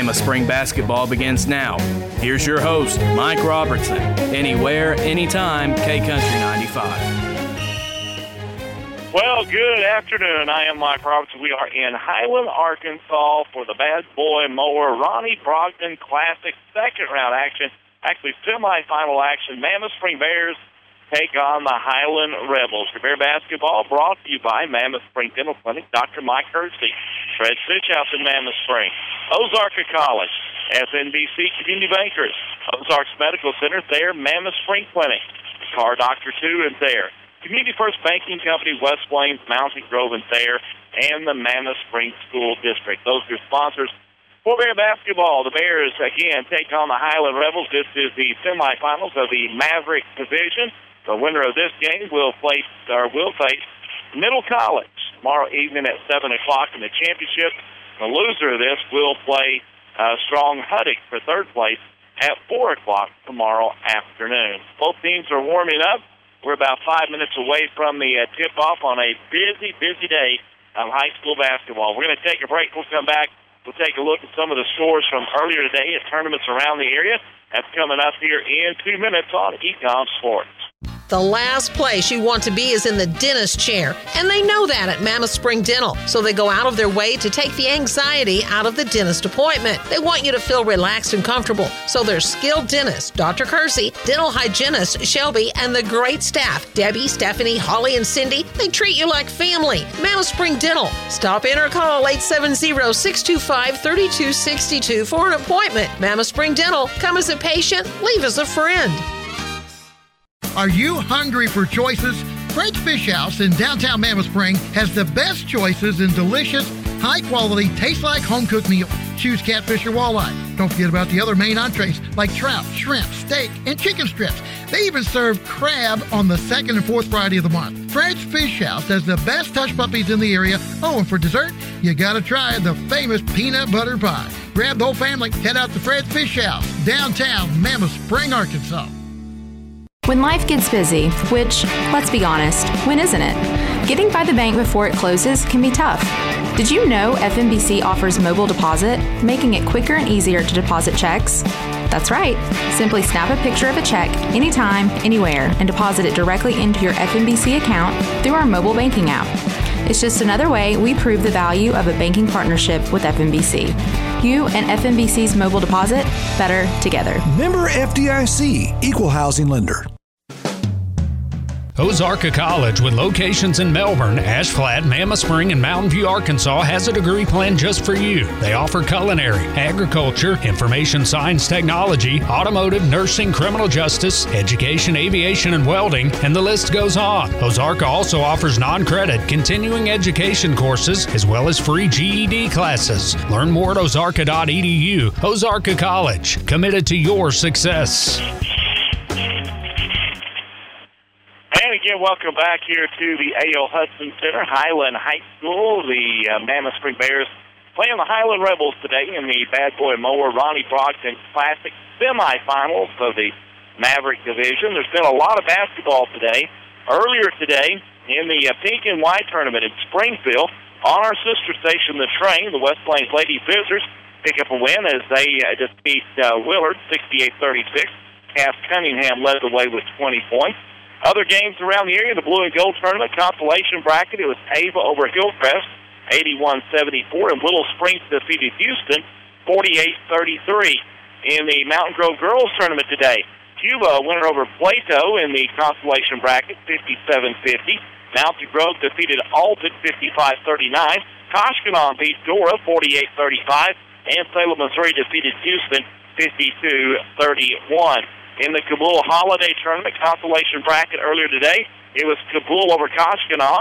Mammoth Spring basketball begins now. Here's your host, Mike Robertson. Anywhere, anytime, K-Country 95. Well, good afternoon. I am Mike Robertson. We are in Highland, Arkansas for the Bad Boy Mower Ronnie Brogdon Classic second-round action, actually semifinal action. Mammoth Spring Bears take on the Highland Rebels. Your Bear basketball brought to you by Mammoth Spring Dental Clinic, Dr. Mike Hersey, Fred Fishhouse in Mammoth Spring, Ozarka College, FNBC Community Bankers, Ozarks Medical Center there, Mammoth Spring Clinic, Car Doctor 2 and there, Community First Banking Company, West Plains, Mountain Grove and there, and the Mammoth Spring School District. Those are your sponsors for Bear basketball. The Bears, again, take on the Highland Rebels. This is the semifinals of the Maverick Division. The winner of this game will face Middle College tomorrow evening at 7 o'clock in the championship. The loser of this will play Strong Huddick for third place at 4 o'clock tomorrow afternoon. Both teams are warming up. We're about 5 minutes away from the tip-off on a busy, busy day of high school basketball. We're going to take a break. We'll come back. We'll take a look at some of the scores from earlier today at tournaments around the area. That's coming up here in 2 minutes on Ecom Sports. The last place you want to be is in the dentist chair, and they know that at Mammoth Spring Dental, so they go out of their way to take the anxiety out of the dentist appointment. They want you to feel relaxed and comfortable, so their skilled dentist, Dr. Kersey, dental hygienist, Shelby, and the great staff, Debbie, Stephanie, Holly, and Cindy, they treat you like family. Mammoth Spring Dental. Stop in or call 870-625-3262 for an appointment. Mammoth Spring Dental. Come as a patient, leave as a friend. Are you hungry for choices? Fred's Fish House in downtown Mammoth Spring has the best choices in delicious, high-quality, taste-like-home-cooked meals. Choose catfish or walleye. Don't forget about the other main entrees like trout, shrimp, steak, and chicken strips. They even serve crab on the second and fourth Friday of the month. Fred's Fish House has the best hush puppies in the area. Oh, and for dessert, you gotta try the famous peanut butter pie. Grab the whole family, head out to Fred's Fish House, downtown Mammoth Spring, Arkansas. When life gets busy, which, let's be honest, when isn't it? Getting by the bank before it closes can be tough. Did you know FNBC offers mobile deposit, making it quicker and easier to deposit checks? That's right. Simply snap a picture of a check anytime, anywhere, and deposit it directly into your FNBC account through our mobile banking app. It's just another way we prove the value of a banking partnership with FNBC. You and FNBC's mobile deposit, better together. Member FDIC, Equal Housing Lender. Ozarka College, with locations in Melbourne, Ash Flat, Mammoth Spring, and Mountain View, Arkansas, has a degree plan just for you. They offer culinary, agriculture, information science technology, automotive, nursing, criminal justice, education, aviation, and welding, and the list goes on. Ozarka also offers non-credit continuing education courses as well as free GED classes. Learn more at ozarka.edu. Ozarka College, committed to your success. And again, welcome back here to the A.O. Hudson Center, Highland High School. The Mammoth Spring Bears playing the Highland Rebels today in the Bad Boy Mower Ronnie Brogdon Classic semifinals of the Maverick Division. There's been a lot of basketball today. Earlier today, in the Pink and White tournament in Springfield, on our sister station, The Train, the West Plains Lady Visitors pick up a win as they defeat Willard 68-36. Cass Cunningham led the way with 20 points. Other games around the area, the Blue and Gold Tournament consolation bracket, it was Ava over Hillcrest, 81-74, and Little Springs defeated Houston, 48-33. In the Mountain Grove Girls Tournament today, Cuba winner over Plato in the consolation bracket, 57-50. Mountain Grove defeated Alton, 55-39. Koshkonong beat Dora, 48-35. And Salem, Missouri defeated Houston, 52-31. In the Kabul Holiday Tournament consolation bracket earlier today, it was Kabul over Koshkonong,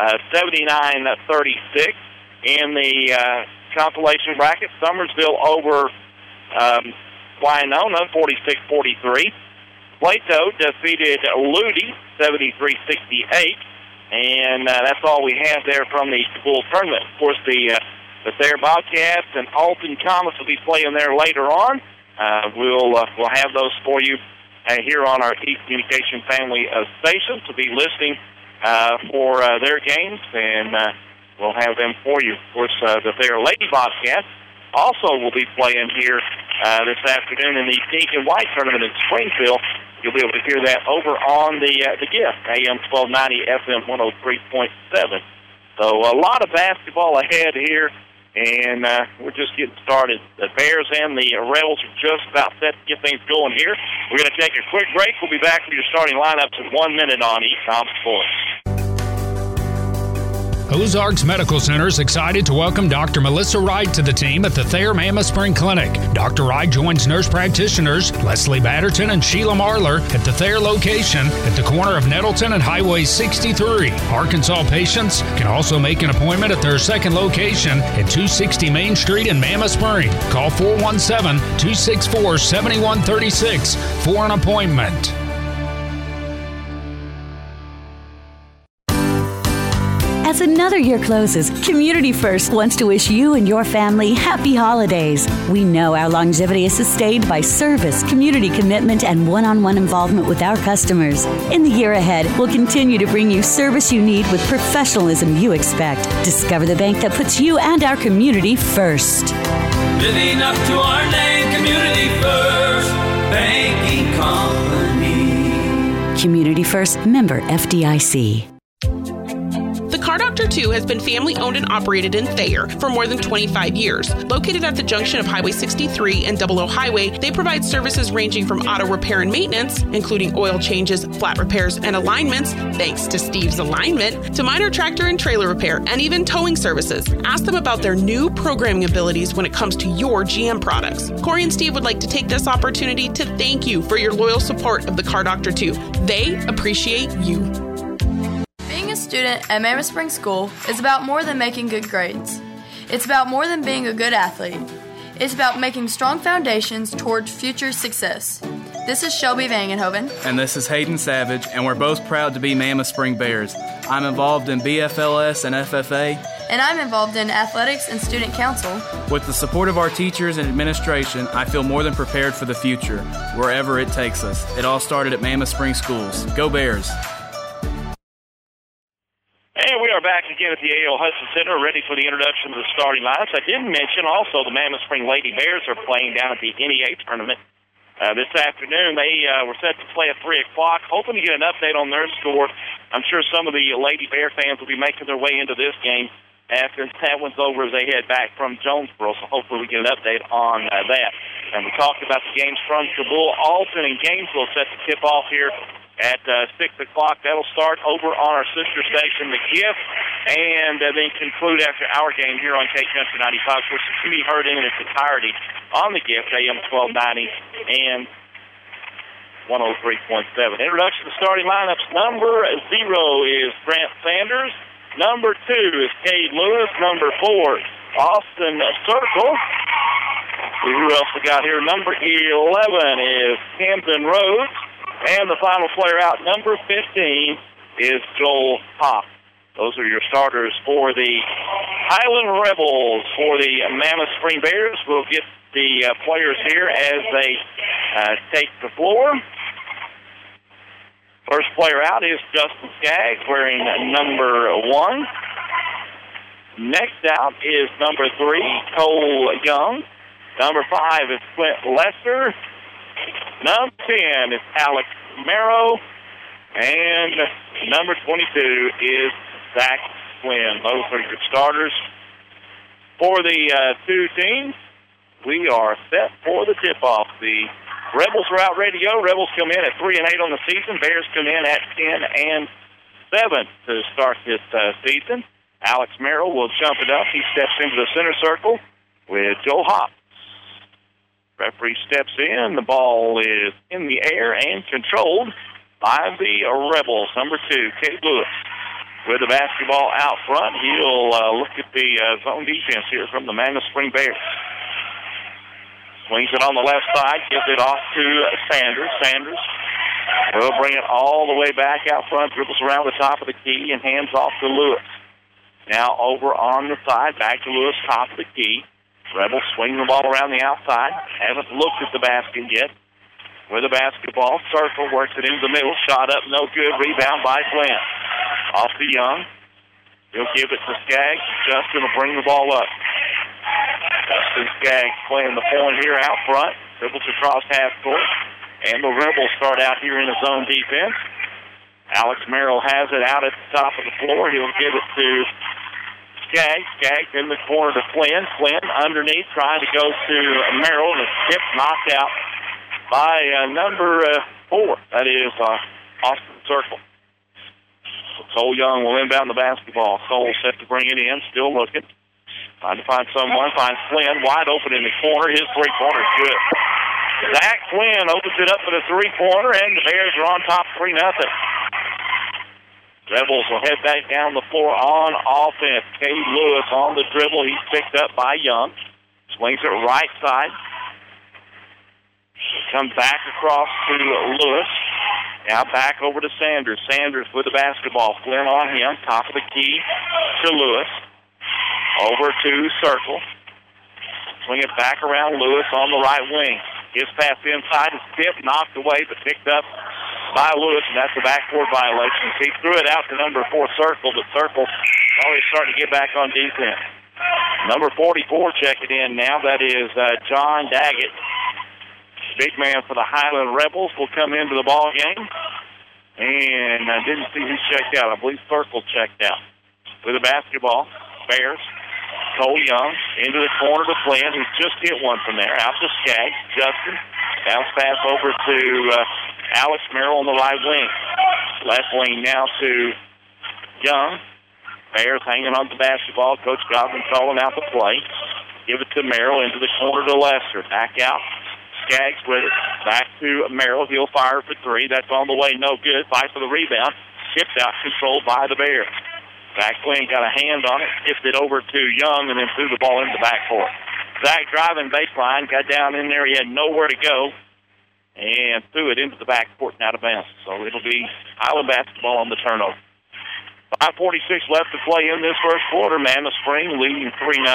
79-36. In the consolation bracket, Summersville over Winona, 46-43. Plato defeated Ludi, 73-68. And that's all we have there from the Kabul tournament. Of course, the Thayer Bobcats and Alton Comets will be playing there later on. We'll have those for you here on our East Communication family of stations. We'll be listening for their games, and we'll have them for you. Of course, the Thayer Lady Bobcats also will be playing here this afternoon in the pink and white tournament in Springfield. You'll be able to hear that over on the Gift, AM 1290, FM 103.7. So a lot of basketball ahead here, and we're just getting started. The Bears and the Rebels are just about set to get things going here. We're going to take a quick break. We'll be back with your starting lineups in 1 minute on ECOM Sports. Ozarks Medical Center is excited to welcome Dr. Melissa Wright to the team at the Thayer Mammoth Spring Clinic. Dr. Wright joins nurse practitioners Leslie Batterton and Sheila Marler at the Thayer location at the corner of Nettleton and Highway 63. Arkansas patients can also make an appointment at their second location at 260 Main Street in Mammoth Spring. Call 417-264-7136 for an appointment. As another year closes, Community First wants to wish you and your family happy holidays. We know our longevity is sustained by service, community commitment, and one-on-one involvement with our customers. In the year ahead, we'll continue to bring you service you need with professionalism you expect. Discover the bank that puts you and our community first. Living up to our name, Community First Banking Company. Community First, member FDIC. The Car Doctor 2 has been family-owned and operated in Thayer for more than 25 years. Located at the junction of Highway 63 and 00 Highway, they provide services ranging from auto repair and maintenance, including oil changes, flat repairs, and alignments, thanks to Steve's Alignment, to minor tractor and trailer repair, and even towing services. Ask them about their new programming abilities when it comes to your GM products. Corey and Steve would like to take this opportunity to thank you for your loyal support of the Car Doctor 2. They appreciate you. Being a student at Mammoth Spring School is about more than making good grades. It's about more than being a good athlete. It's about making strong foundations toward future success. This is Shelby Vangenhoven. And this is Hayden Savage, and we're both proud to be Mammoth Spring Bears. I'm involved in BFLS and FFA. And I'm involved in athletics and student council. With the support of our teachers and administration, I feel more than prepared for the future, wherever it takes us. It all started at Mammoth Spring Schools. Go Bears! And we are back again at the A.L. Hudson Center, ready for the introduction of the starting lineups. I didn't mention also the Mammoth Spring Lady Bears are playing down at the NEA tournament this afternoon. They were set to play at 3 o'clock, hoping to get an update on their score. I'm sure some of the Lady Bear fans will be making their way into this game after that one's over as they head back from Jonesboro, so hopefully we get an update on that. And we talked about the games from Cabool, Alton, and Gainesville set to tip off here at 6 o'clock. That'll start over on our sister station, The Gift, and then conclude after our game here on K Country 95, which can be heard in its entirety on The Gift, AM 1290 and 103.7. Introduction to starting lineups. Number 0 is Grant Sanders. Number 2 is Cade Lewis. Number 4, Austin Circle. Who else we got here? Number 11 is Camden Rhodes. And the final player out, number 15, is Joel Hopp. Those are your starters for the Highland Rebels. For the Mammoth Spring Bears, we'll get the players here as they take the floor. First player out is Justin Skaggs, wearing number 1. Next out is number 3, Cole Young. Number 5 is Clint Lester. Number 10 is Alex Merrow. And number 22 is Zach Flynn. Those are your starters. For the two teams, we are set for the tip-off. The Rebels are out ready to go. Rebels come in at 3-8 on the season. Bears come in at 10-7 to start this season. Alex Merrill will jump it up. He steps into the center circle with Joe Hopp. Referee steps in. The ball is in the air and controlled by the Rebels. Number 2, Cade Lewis, with the basketball out front. He'll look at the zone defense here from the Mammoth Spring Bears. Swings it on the left side, gives it off to Sanders. Sanders will bring it all the way back out front, dribbles around the top of the key, and hands off to Lewis. Now over on the side, back to Lewis, top of the key. Rebels swing the ball around the outside. Haven't looked at the basket yet. With the basketball, Circle works it into the middle. Shot up, no good. Rebound by Flynn. Off to Young. He'll give it to Skaggs. Justin will bring the ball up. Justin Skaggs playing the point here out front. Dribbles across half court. And the Rebels start out here in the zone defense. Alex Merrill has it out at the top of the floor. He'll give it to Skaggs. Skaggs in the corner to Flynn. Flynn underneath trying to go to Merrill. And a tip knocked out by number 4. That is Austin Circle. So Cole Young will inbound the basketball. Cole set to bring it in. Still looking. Trying to find someone. Finds Flynn wide open in the corner. His three-pointer is good. Zach Flynn opens it up for the three-pointer, and the Bears are on top 3-0. Rebels will head back down the floor on offense. Cade Lewis on the dribble. He's picked up by Young. Swings it right side. Comes back across to Lewis. Now back over to Sanders. Sanders with the basketball. Flynn on him. Top of the key to Lewis. Over to Circle. Swing it back around Lewis on the right wing. His pass inside is tipped, knocked away, but picked up by Lewis, and that's a backcourt violation. He threw it out to number 4, Circle, but Circle always starting to get back on defense. Number 44 checking in now. That is John Daggett. Big man for the Highland Rebels will come into the ball game. And I didn't see who checked out. I believe Circle checked out. With the basketball, Bears. Cole Young into the corner to Flynn, who's just hit one from there. Out to Skaggs. Justin. Bounce pass over to Alex Merrill on the right wing. Left wing now to Young. Bears hanging on the basketball. Coach Godwin calling out the play. Give it to Merrill into the corner to Lester. Back out. Skaggs with it. Back to Merrill. He'll fire for 3. That's on the way. No good. Fight for the rebound. Tipped out. Controlled by the Bears. Zach Flynn got a hand on it, tipped it over to Young, and then threw the ball into the backcourt. Zach driving baseline, got down in there. He had nowhere to go, and threw it into the backcourt and out of bounds. So it'll be Highland basketball on the turnover. 5:46 left to play in this first quarter. Mammoth Spring leading 3-0.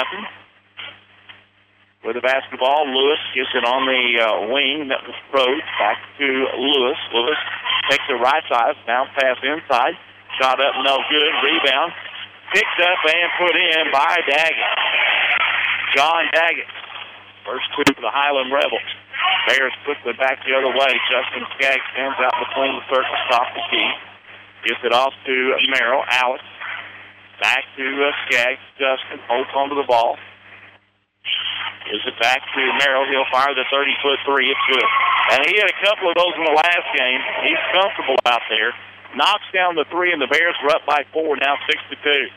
With the basketball, Lewis gets it on the wing. That was Rhodes. Back to Lewis. Lewis takes it right side, bounce pass inside. Shot up, no good. Rebound. Picked up and put in by Daggett. John Daggett. First 2 for the Highland Rebels. Bears quickly back the other way. Justin Skaggs stands out between the circles, top the key. Gives it off to Merrill. Alex. Back to Skaggs. Justin holds onto the ball. Gives it back to Merrill. He'll fire the 30-foot 3. It's good. And he had a couple of those in the last game. He's comfortable out there. Knocks down the 3, and the Bears are up by 4, now 6-2.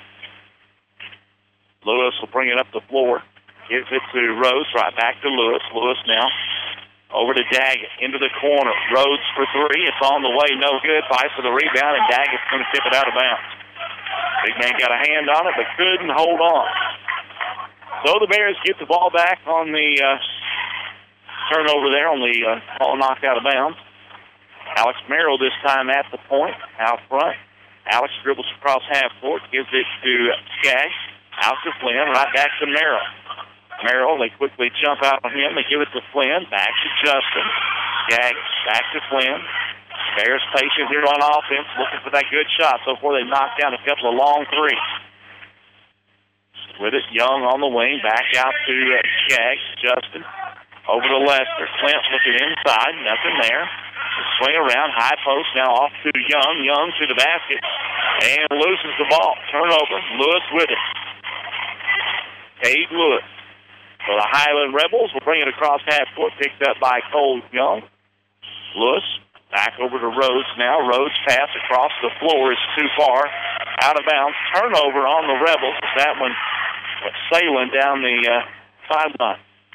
Lewis will bring it up the floor. Gives it to Rhodes, right back to Lewis. Lewis now over to Daggett, into the corner. Rhodes for 3. It's on the way, no good. Fight for the rebound, and Daggett's going to tip it out of bounds. Big man got a hand on it, but couldn't hold on. So the Bears get the ball back on the turnover there, on the ball knocked out of bounds. Alex Merrill this time at the point, out front. Alex dribbles across half court, gives it to Skaggs. Out to Flynn, right back to Merrill. Merrill, they quickly jump out on him. They give it to Flynn, back to Justin. Skaggs, back to Flynn. Bears patient here on offense, looking for that good shot. So far they knocked down a couple of long 3s. With it, Young on the wing, back out to Skaggs. Justin over to Lester. Clint looking inside, nothing there. Swing around, high post now off to Young. Young to the basket and loses the ball. Turnover. Lewis with it. Cade Lewis. So the Highland Rebels will bring it across half court, picked up by Cole Young. Lewis back over to Rhodes now. Rhodes pass across the floor is too far. Out of bounds. Turnover on the Rebels. That one went sailing down the sideline.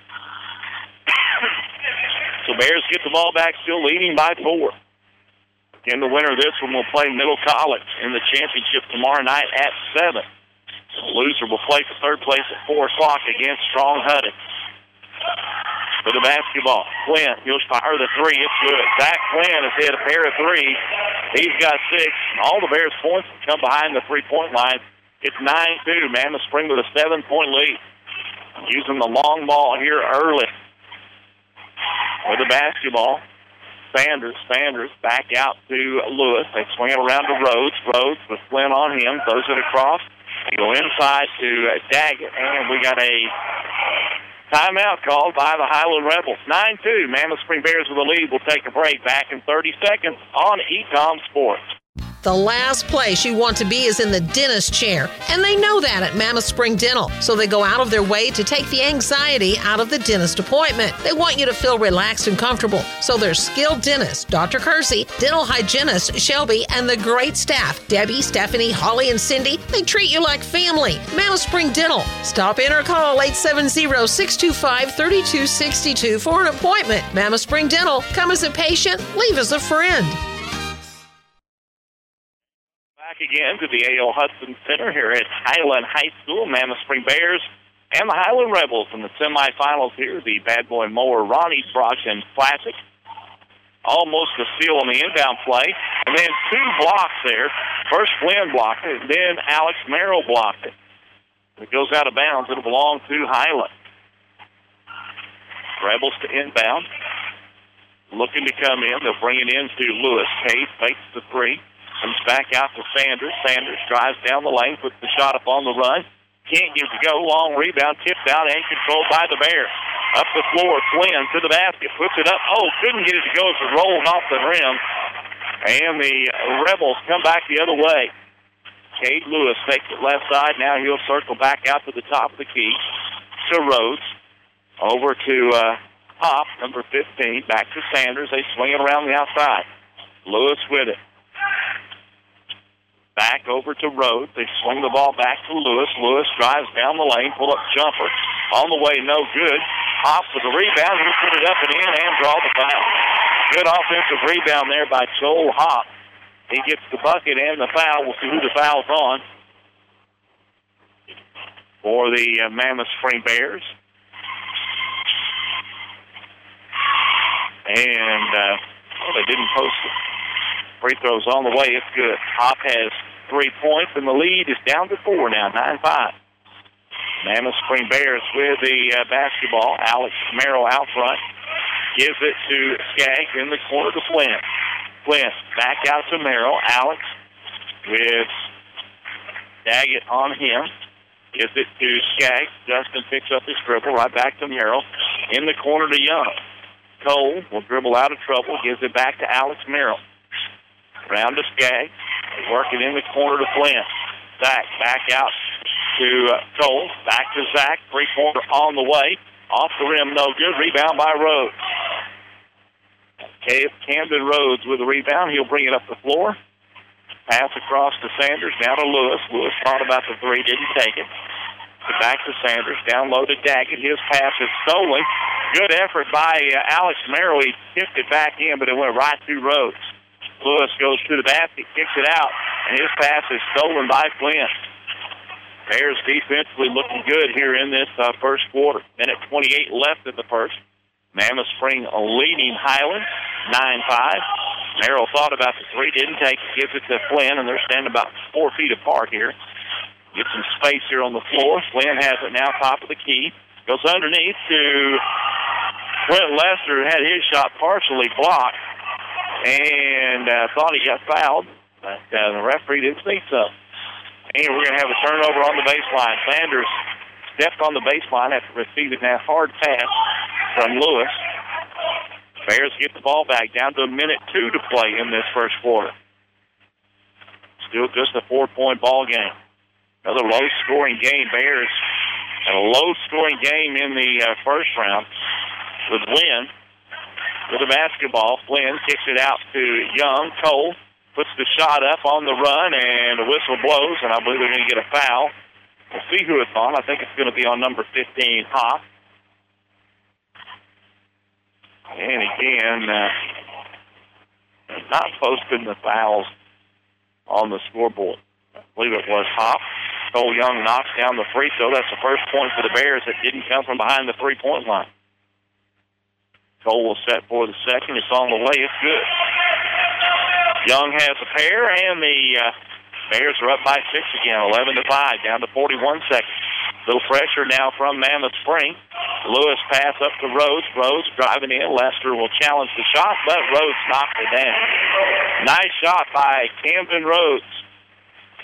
So Bears get the ball back, still leading by 4. Again, the winner of this one will play Middle College in the championship tomorrow night at 7. The loser will play for 3rd place at 4 o'clock against Strong Hudson. For the basketball, Flynn, he'll fire the 3. It's good. Zach Flynn has hit a pair of 3s. He's got 6. And all the Bears' points come behind the 3-point line. It's 9-2. Mammoth Spring with a 7-point lead. Using the long ball here early. With the basketball, Sanders back out to Lewis. They swing it around to Rhodes. Rhodes with Flynn on him, throws it across. They go inside to Daggett, and we got a Timeout called by the Highland Rebels. 9-2. Mammoth Spring Bears with the lead. We'll take a break. Back in 30 seconds on Ecom Sports. The last place you want to be is in the dentist chair, and they know that at Mammoth Spring Dental, so they go out of their way to take the anxiety out of the dentist appointment. They want you to feel relaxed and comfortable, so their skilled dentist, Dr. Kersey, dental hygienist Shelby, and the great staff, Debbie, Stephanie, Holly, and Cindy, they treat you like family. Mammoth Spring Dental. Stop in or call 870-625-3262 for an appointment. Mammoth Spring Dental. Come as a patient, leave as a friend. Back again to the A.O. Hudson Center here at Highland High School. Mammoth Spring Bears and the Highland Rebels in the semifinals here. The Bad Boy Mower Ronnie Brogdon Classic. Almost a steal on the inbound play. And then two blocks there. First Flynn blocked it, and then Alex Merrill blocked it. It goes out of bounds. It'll belong to Highland. Rebels to inbound. Looking to come in. They'll bring it in to Lewis. Cade fakes the three. Comes back out to Sanders. Sanders drives down the lane, puts the shot up on the run. Can't get it to go. Long rebound, tipped out and controlled by the Bears. Up the floor, Flynn to the basket, puts it up. Oh, couldn't get it to go as it rolled off the rim. And the Rebels come back the other way. Cade Lewis takes it left side. Now he'll circle back out to the top of the key to Rhodes. Over to Hop, number 15. Back to Sanders. They swing it around the outside. Lewis with it. Back over to Rhodes. They swing the ball back to Lewis. Lewis drives down the lane, pull-up jumper. On the way, no good. Hop with the rebound. He'll put it up and in and draw the foul. Good offensive rebound there by Joel Hop. He gets the bucket and the foul. We'll see who the foul's on for the Mammoth Spring Bears. And they didn't post it. Free throws on the way. It's good. Hop has 3 points, and the lead is down to 4 now, 9-5. Mammoth Spring Bears with the basketball. Alex Merrill out front. Gives it to Skaggs in the corner to Flynn. Flynn back out to Merrill. Alex with Daggett on him. Gives it to Skaggs. Justin picks up his dribble. Right back to Merrill. In the corner to Young. Cole will dribble out of trouble. Gives it back to Alex Merrill. Round to Skaggs. Working in the corner to Flynn. Zach back out to Cole. Back to Zach. Three-pointer on the way. Off the rim, no good. Rebound by Rhodes. Camden Rhodes with the rebound. He'll bring it up the floor. Pass across to Sanders. Down to Lewis. Lewis thought about the three. Didn't take it. Back to Sanders. Down low to Daggett. His pass is stolen. Good effort by Alex Merrill. He tipped it back in, but it went right through Rhodes. Lewis goes to the basket, kicks it out, and his pass is stolen by Flynn. Bears defensively looking good here in this first quarter. Minute 28 left in the first. Mammoth Spring leading Highland, 9-5. Merrill thought about the three, didn't take it, gives it to Flynn, and they're standing about 4 feet apart here. Get some space here on the floor. Flynn has it now, top of the key. Goes underneath to Clint Lester, who had his shot partially blocked, and thought he got fouled, but the referee didn't think so. And we're going to have a turnover on the baseline. Sanders stepped on the baseline after receiving that hard pass from Lewis. Bears get the ball back down to a minute 2 to play in this first quarter. Still just a 4-point ball game. Another low-scoring game. Bears had a low-scoring game in the first round with Lynn. With the basketball, Flynn kicks it out to Young. Cole puts the shot up on the run, and the whistle blows, and I believe they're going to get a foul. We'll see who it's on. I think it's going to be on number 15, Hop. And again, not posting the fouls on the scoreboard. I believe it was Hop. Cole Young knocks down the free throw. That's the first point for the Bears that didn't come from behind the three-point line. Cole will set for the second. It's on the way. It's good. Young has a pair, and the Bears are up by 6 again, 11-5, down to 41 seconds. Little pressure now from Mammoth Spring. Lewis pass up to Rhodes. Rhodes driving in. Lester will challenge the shot, but Rhodes knocks it down. Nice shot by Camden Rhodes.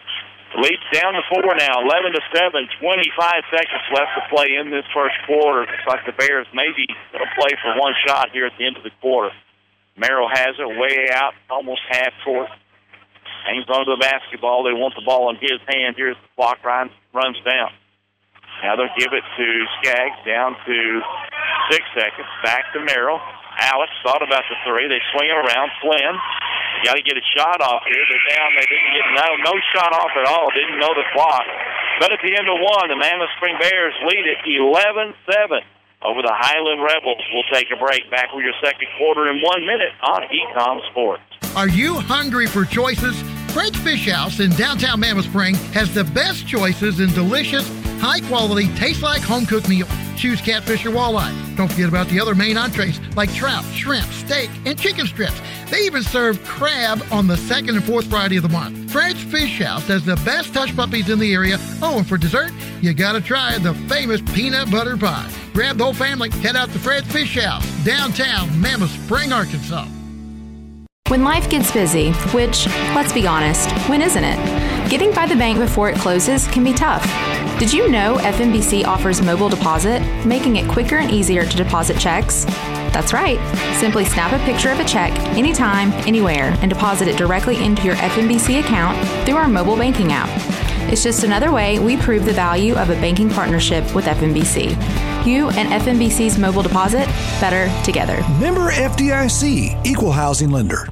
Leads down to 4 now, 11-7, 25 seconds left to play in this first quarter. Looks like the Bears maybe going to play for one shot here at the end of the quarter. Merrill has it way out, almost half court. Hangs onto the basketball. They want the ball in his hand. Here's the clock runs down. Now they'll give it to Skaggs, down to 6 seconds. Back to Merrill. Alex thought about the three. They swing it around. Flynn, got to get a shot off here. They're down. They didn't get no shot off at all. Didn't know the clock. But at the end of one, the Mammoth Spring Bears lead it 11-7 over the Highland Rebels. We'll take a break. Back with your second quarter in 1 minute on Ecom Sports. Are you hungry for choices? Fred's Fish House in downtown Mammoth Spring has the best choices in delicious, high-quality, taste-like home-cooked meals. Choose catfish or walleye. Don't forget about the other main entrees like trout, shrimp, steak, and chicken strips. They even serve crab on the second and fourth Friday of the month. Fred's Fish House has the best hush puppies in the area. Oh, and for dessert, you gotta try the famous peanut butter pie. Grab the whole family, head out to Fred's Fish House, downtown Mammoth Spring, Arkansas. When life gets busy, which, let's be honest, when isn't it? Getting by the bank before it closes can be tough. Did you know FNBC offers mobile deposit, making it quicker and easier to deposit checks? That's right. Simply snap a picture of a check anytime, anywhere, and deposit it directly into your FNBC account through our mobile banking app. It's just another way we prove the value of a banking partnership with FNBC. You and FNBC's mobile deposit, better together. Member FDIC, Equal Housing Lender.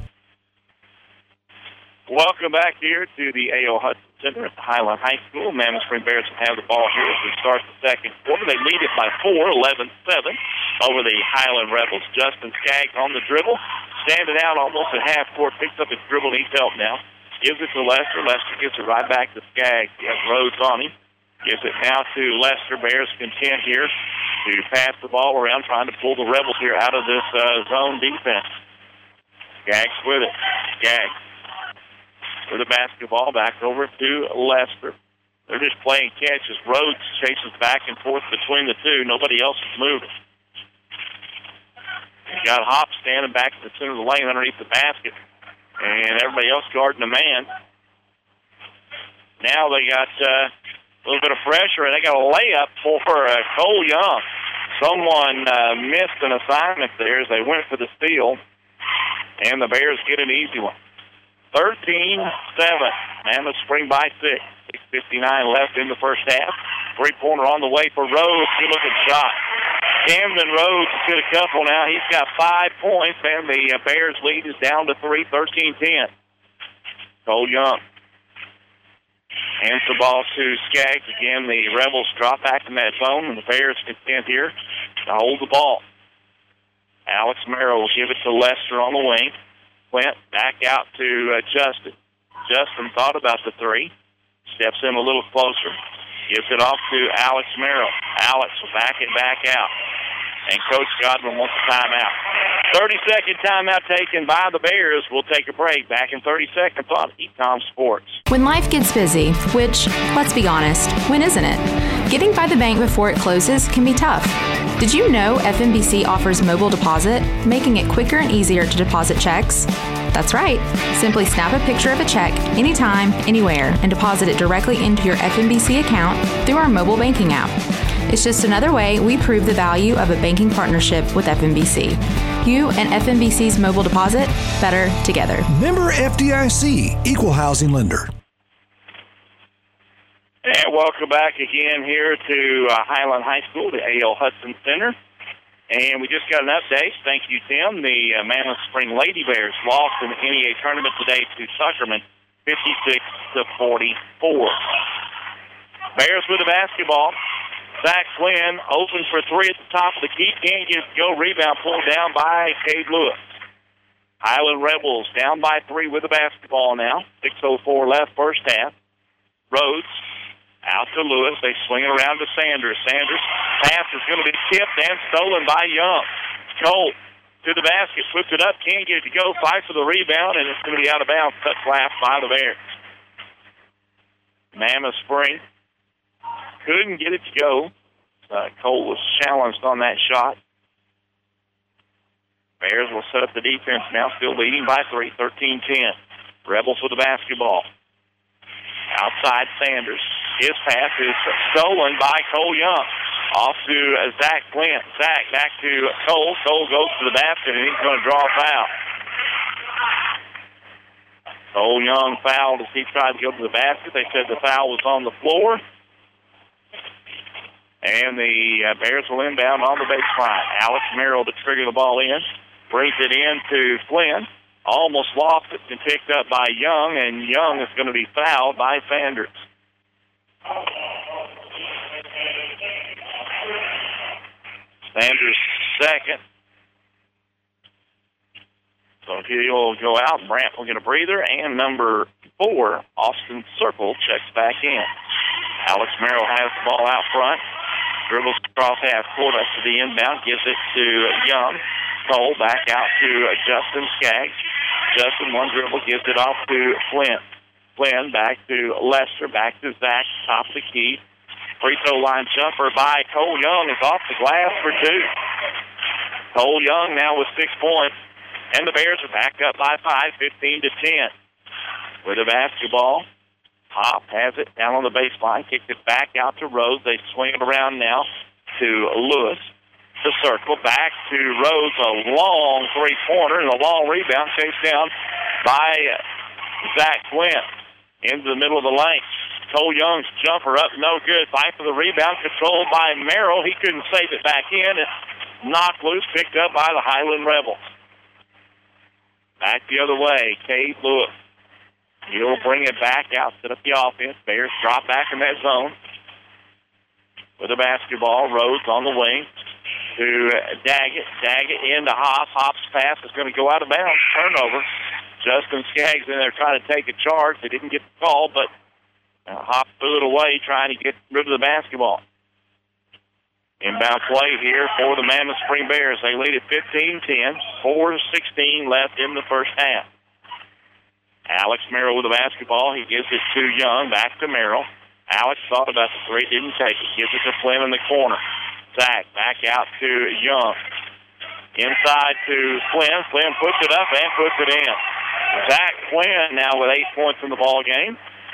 Welcome back here to the A.O. Hudson Center at the Highland High School. Mammoth Spring Bears have the ball here as we start the second quarter. They lead it by 4, 11-7 over the Highland Rebels. Justin Skaggs on the dribble, standing out almost at half court, picks up his dribble, needs help now. Gives it to Lester. Lester gives it right back to Skaggs. He has Rhodes on him. Gives it now to Lester. Bears content here to pass the ball around, trying to pull the Rebels here out of this zone defense. Skaggs with it. Skaggs with the basketball back over to Lester. They're just playing catch as Rhodes chases back and forth between the two. Nobody else is moving. You got Hop standing back in the center of the lane underneath the basket, and everybody else guarding the man. Now they got a little bit of pressure, and they got a layup for Cole Young. Someone missed an assignment there as they went for the steal, and the Bears get an easy one. 13-7. Mammoth Spring by 6. 6:59 left in the first half. Three-pointer on the way for Rhodes. Good-looking shot. Camden Rhodes has hit a couple now. He's got 5 points, and the Bears lead is down to 3, 13-10. Cole Young hands the ball to Skaggs. Again, the Rebels drop back in that zone, and the Bears content here to hold the ball. Alex Merrill will give it to Lester on the wing. Went back out to Justin. Justin thought about the three. Steps in a little closer. Gives it off to Alex Merrill. Alex will back it back out. And Coach Godwin wants a timeout. 30-second timeout taken by the Bears. We'll take a break. Back in 30 seconds on Ecom Sports. When life gets busy, which, let's be honest, when isn't it? Getting by the bank before it closes can be tough. Did you know FNBC offers mobile deposit, making it quicker and easier to deposit checks? That's right. Simply snap a picture of a check anytime, anywhere, and deposit it directly into your FNBC account through our mobile banking app. It's just another way we prove the value of a banking partnership with FNBC. You and FNBC's mobile deposit, better together. Member FDIC, Equal Housing Lender. And welcome back again here to Highland High School, the A.L. Hudson Center. And we just got an update. Thank you, Tim. The Mammoth Spring Lady Bears lost in the NEA tournament today to Suckerman, 56-44. Bears with the basketball. Zach Flynn open for three at the top of the key. Can't get it to go. Rebound pulled down by Cade Lewis. Highland Rebels down by 3 with the basketball now. 6:04 left first half. Rhodes out to Lewis. They swing it around to Sanders. Sanders' pass is going to be tipped and stolen by Young. Cole to the basket. Puts it up. Can't get it to go. Fights for the rebound, and it's going to be out of bounds. Cut last by the Bears. Mammoth Spring couldn't get it to go. Cole was challenged on that shot. Bears will set up the defense now, still leading by 3, 13-10. Rebels with the basketball. Outside Sanders. His pass is stolen by Cole Young. Off to Zach Flint. Zach back to Cole. Cole goes to the basket, and he's going to draw a foul. Cole Young fouled as he tried to go to the basket. They said the foul was on the floor. And the Bears will inbound on the baseline. Alex Merrill to trigger the ball in. Brings it in to Flynn. Almost lost it and picked up by Young, and Young is going to be fouled by Sanders. Sanders second. So he'll go out. Brandt will get a breather. And number 4, Austin Circle, checks back in. Alex Merrill has the ball out front. Dribbles across half court up to the inbound. Gives it to Young. Cole back out to Justin Skaggs. Justin, one dribble, gives it off to Flynn. Flynn back to Lester. Back to Zach. Top of the key. Free throw line jumper by Cole Young is off the glass for 2. Cole Young now with 6 points. And the Bears are back up by 5, 15-10. With the basketball, Hop has it down on the baseline, kicks it back out to Rose. They swing it around now to Lewis. The circle back to Rose, a long three-pointer, and a long rebound chased down by Zach Flint into the middle of the lane. Cole Young's jumper up, no good. Fight for the rebound, controlled by Merrill. He couldn't save it back in. And knocked loose, picked up by the Highland Rebels. Back the other way, Cade Lewis. He'll bring it back out, set up the offense. Bears drop back in that zone. With the basketball, Rose on the wing to Daggett. Daggett into Hop. Hop's pass is going to go out of bounds. Turnover. Justin Skaggs in there trying to take a charge. They didn't get the call, but Hop threw it away trying to get rid of the basketball. Inbound play here for the Mammoth Spring Bears. They lead at 15-10. 4:16 left in the first half. Alex Merrill with the basketball. He gives it to Young. Back to Merrill. Alex thought about the three. Didn't take it. Gives it to Flynn in the corner. Zach back out to Young. Inside to Flynn. Flynn puts it up and puts it in. Zach Flynn now with 8 points in the ball game.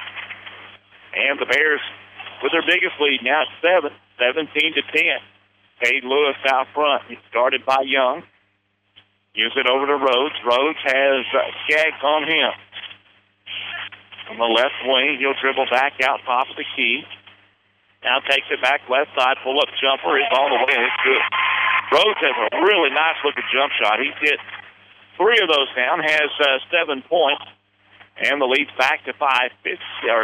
And the Bears with their biggest lead now at 7, 17-10. Cade Lewis out front. He's guarded by Young. Gives it over to Rhodes. Rhodes has Skaggs on him. On the left wing, he'll dribble back out top of the key. Now takes it back left side. Pull-up jumper is on the way. It's good. Rhodes has a really nice-looking jump shot. He's hit 3 of those down, has 7 points, and the lead's back to 17-12.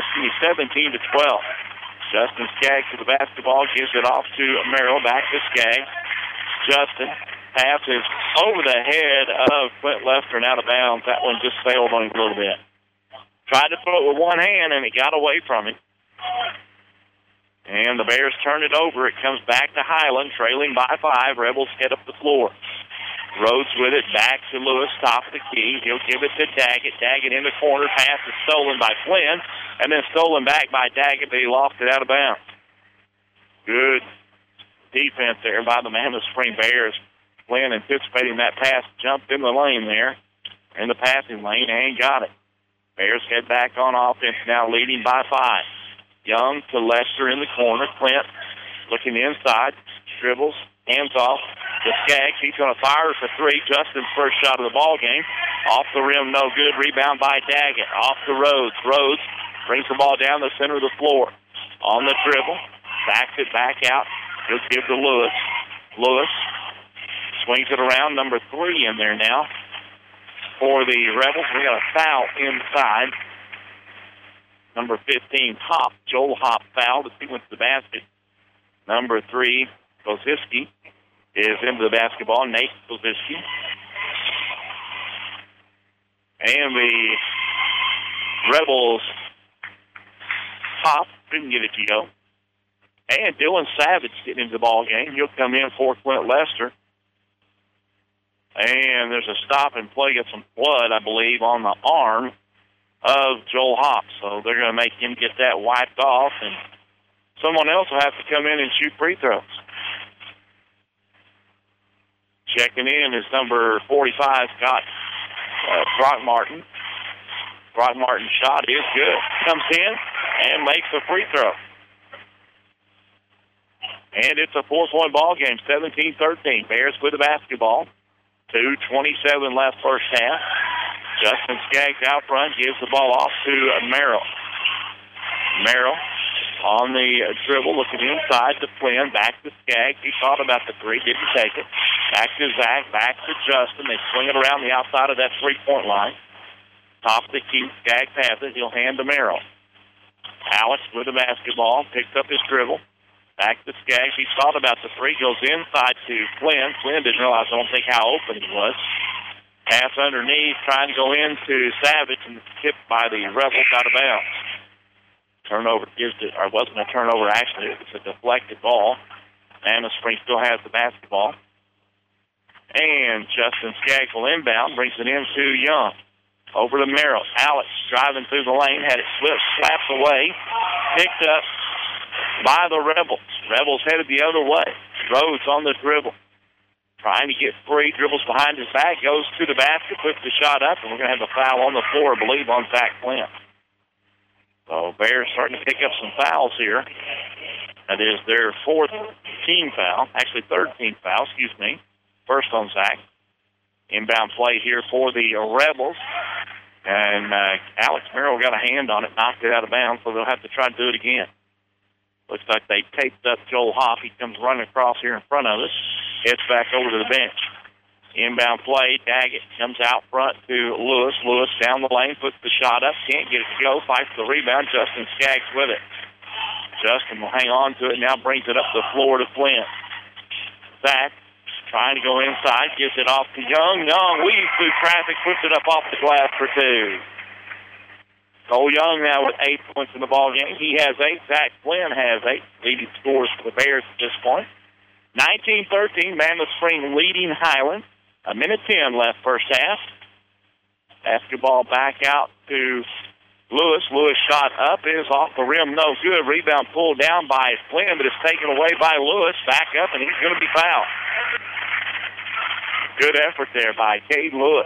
Justin Skaggs to the basketball, gives it off to Merrill, back to Skaggs. Justin passes over the head of Clint Lester and out of bounds. That one just sailed on him a little bit. Tried to throw it with one hand, and it got away from him. And the Bears turn it over. It comes back to Highland, trailing by 5. Rebels head up the floor. Rhodes with it, back to Lewis, top of the key. He'll give it to Daggett. Daggett in the corner. Pass is stolen by Flynn, and then stolen back by Daggett, but he lost it out of bounds. Good defense there by the Mammoth Spring Bears. Flynn, anticipating that pass, jumped in the lane there, in the passing lane, and got it. Bears head back on offense now, leading by 5. Young to Lester in the corner. Clint looking inside, dribbles, hands off to Skaggs. He's going to fire for 3. Justin's first shot of the ball game. Off the rim, no good. Rebound by Daggett. Off to Rhodes. Rhodes brings the ball down the center of the floor. On the dribble, backs it back out. He'll give to Lewis. Lewis swings it around. Number 3 in there now for the Rebels. We got a foul inside. Number 15, Hop. Joel Hop fouled as he went to the basket. Number 3, Koziski, is into the basketball. Nate Koziski. And the Rebels, Hop couldn't get it to go. And Dylan Savage getting into the ball game. He'll come in for Clint Lester. And there's a stop and play, get some blood, I believe, on the arm of Joel Hop. So they're going to make him get that wiped off, and someone else will have to come in and shoot free throws. Checking in is number 45, Scott Throckmorton. Throckmorton's shot is good. Comes in, and makes a free throw. And it's a 4-point ball game, 17-13. Bears with the basketball. 2:27 left first half. Justin Skaggs out front, gives the ball off to Merrill. Merrill on the dribble, looking inside to Flynn, back to Skaggs. He thought about the three, didn't take it. Back to Zach, back to Justin. They swing it around the outside of that three-point line. Top of the key, Skaggs has it. He'll hand to Merrill. Alex with the basketball, picks up his dribble. Back to Skaggs. He thought about the three, goes inside to Flynn. Flynn didn't realize, I don't think, how open he was. Pass underneath, trying to go into Savage, and tipped by the Rebels out of bounds. Turnover gives it, or wasn't a turnover actually, it was a deflected ball. Mammoth Spring still has the basketball. And Justin Skaggs will inbound, brings it in to Young. Over to Merrill. Alex driving through the lane, had it slipped, slapped away, picked up by the Rebels. Rebels headed the other way. Rhodes on the dribble. Trying to get free, dribbles behind his back, goes to the basket, puts the shot up, and we're going to have a foul on the floor, I believe, on Zach Flynn. So Bears starting to pick up some fouls here. That is their fourth team foul, actually third team foul, first on Zach. Inbound play here for the Rebels. And Alex Merrill got a hand on it, knocked it out of bounds, so they'll have to try to do it again. Looks like they taped up Joel Hoff. He comes running across here in front of us. Heads back over to the bench. Inbound play. Daggett comes out front to Lewis. Lewis down the lane, puts the shot up. Can't get it to go. Fights the rebound. Justin Skaggs with it. Justin will hang on to it. Now brings it up the floor to Flynn. Zach trying to go inside. Gives it off to Young. Young weaves through traffic. Puts it up off the glass for two. Cole Young now with 8 points in the ball game. He has 8. Zach Flynn has 8. Leading scores for the Bears at this point. 19-13, Mammoth Spring leading Highland. 1:10 left first half. Basketball back out to Lewis. Lewis shot up, is off the rim, no good. Rebound pulled down by Flynn, but it's taken away by Lewis. Back up, and he's going to be fouled. Good effort there by Cade Lewis.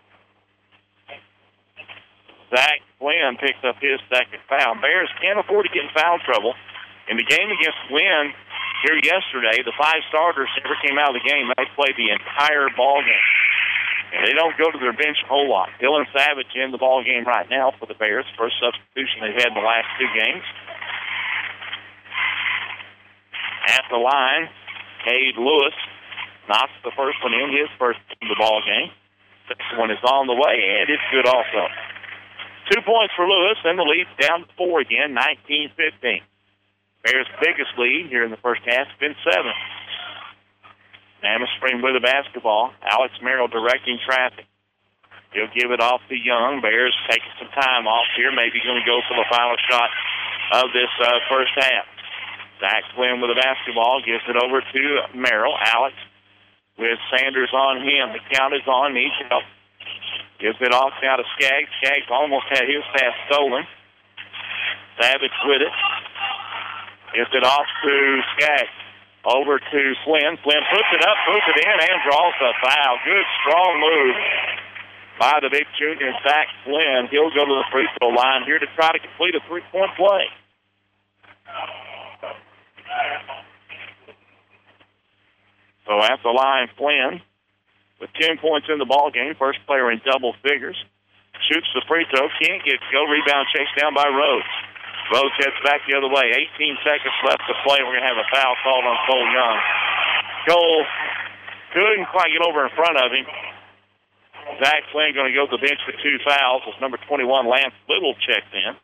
Zach Flynn picks up his second foul. Bears can't afford to get in foul trouble. In the game against Wynn here yesterday, the 5 starters never came out of the game. They played the entire ball game. And they don't go to their bench a whole lot. Dylan Savage in the ball game right now for the Bears. First substitution they've had in the last 2 games. At the line, Cade Lewis knocks the first one in, his first in the ball game. Second one is on the way, and it's good also. 2 points for Lewis, and the lead's down to 4 again, 19-15. Bears' biggest lead here in the first half has been 7. Mammoth Spring with the basketball. Alex Merrill directing traffic. He'll give it off to Young. Bears taking some time off here. Maybe going to go for the final shot of this first half. Zach Flynn with the basketball. Gives it over to Merrill. Alex with Sanders on him. The count is on. Needs help. Gives it off now to Skaggs. Skaggs almost had his pass stolen. Savage with it. Gives it off to Skaggs. Over to Flynn. Flynn puts it up, puts it in, and draws a foul. Good, strong move by the big junior, Zach Flynn. He'll go to the free throw line here to try to complete a 3-point play. So at the line, Flynn with 10 points in the ball game. First player in double figures. Shoots the free throw. Can't get to go. Rebound chased down by Rhodes. Rhodes heads back the other way. 18 seconds left to play. We're going to have a foul called on Cole Young. Cole couldn't quite get over in front of him. Zach Flynn going to go to the bench for 2 fouls. With number 21, Lance Little, checked in.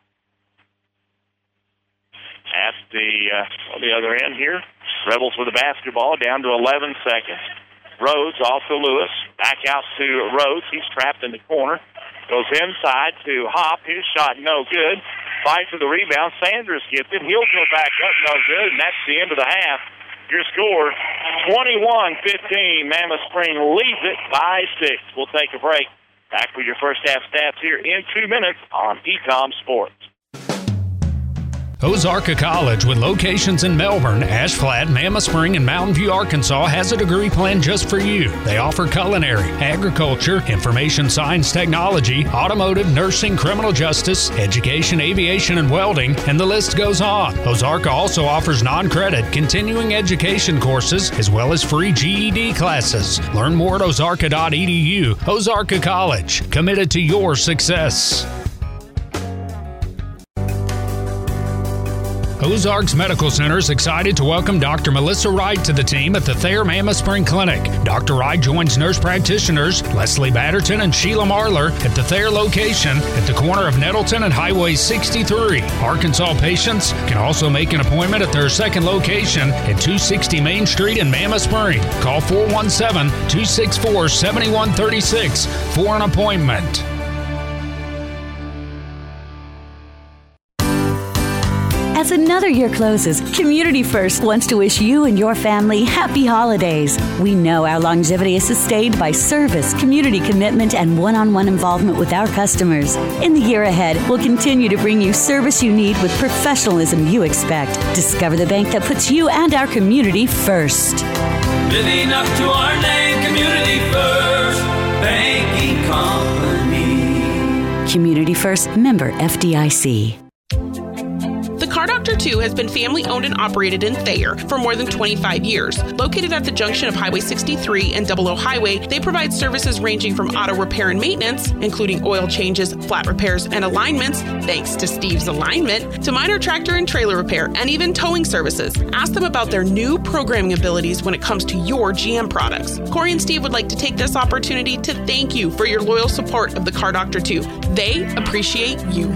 At the other end here, Rebels with the basketball down to 11 seconds. Rhodes off to Lewis. Back out to Rhodes. He's trapped in the corner. Goes inside to Hop. His shot no good. Fight for the rebound. Sanders gets it. He'll go back up. No good. And that's the end of the half. Your score, 21-15. Mammoth Spring leads it by 6. We'll take a break. Back with your first half stats here in 2 minutes on Ecom Sports. Ozarka College, with locations in Melbourne, Ash Flat, Mammoth Spring, and Mountain View, Arkansas, has a degree plan just for you. They offer culinary, agriculture, information science technology, automotive, nursing, criminal justice, education, aviation, and welding, and the list goes on. Ozarka also offers non-credit continuing education courses as well as free GED classes. Learn more at ozarka.edu. Ozarka College, committed to your success. Ozarks Medical Center is excited to welcome Dr. Melissa Wright to the team at the Thayer Mammoth Spring Clinic. Dr. Wright joins nurse practitioners Leslie Batterton and Sheila Marler at the Thayer location at the corner of Nettleton and Highway 63. Arkansas patients can also make an appointment at their second location at 260 Main Street in Mammoth Spring. Call 417-264-7136 for an appointment. As another year closes, Community First wants to wish you and your family happy holidays. We know our longevity is sustained by service, community commitment, and one-on-one involvement with our customers. In the year ahead, we'll continue to bring you service you need with professionalism you expect. Discover the bank that puts you and our community first. Living up to our name, Community First Banking Company. Community First, member FDIC. The Car Doctor 2 has been family-owned and operated in Thayer for more than 25 years. Located at the junction of Highway 63 and 00 Highway, they provide services ranging from auto repair and maintenance, including oil changes, flat repairs, and alignments, thanks to Steve's alignment, to minor tractor and trailer repair, and even towing services. Ask them about their new programming abilities when it comes to your GM products. Corey and Steve would like to take this opportunity to thank you for your loyal support of the Car Doctor 2. They appreciate you.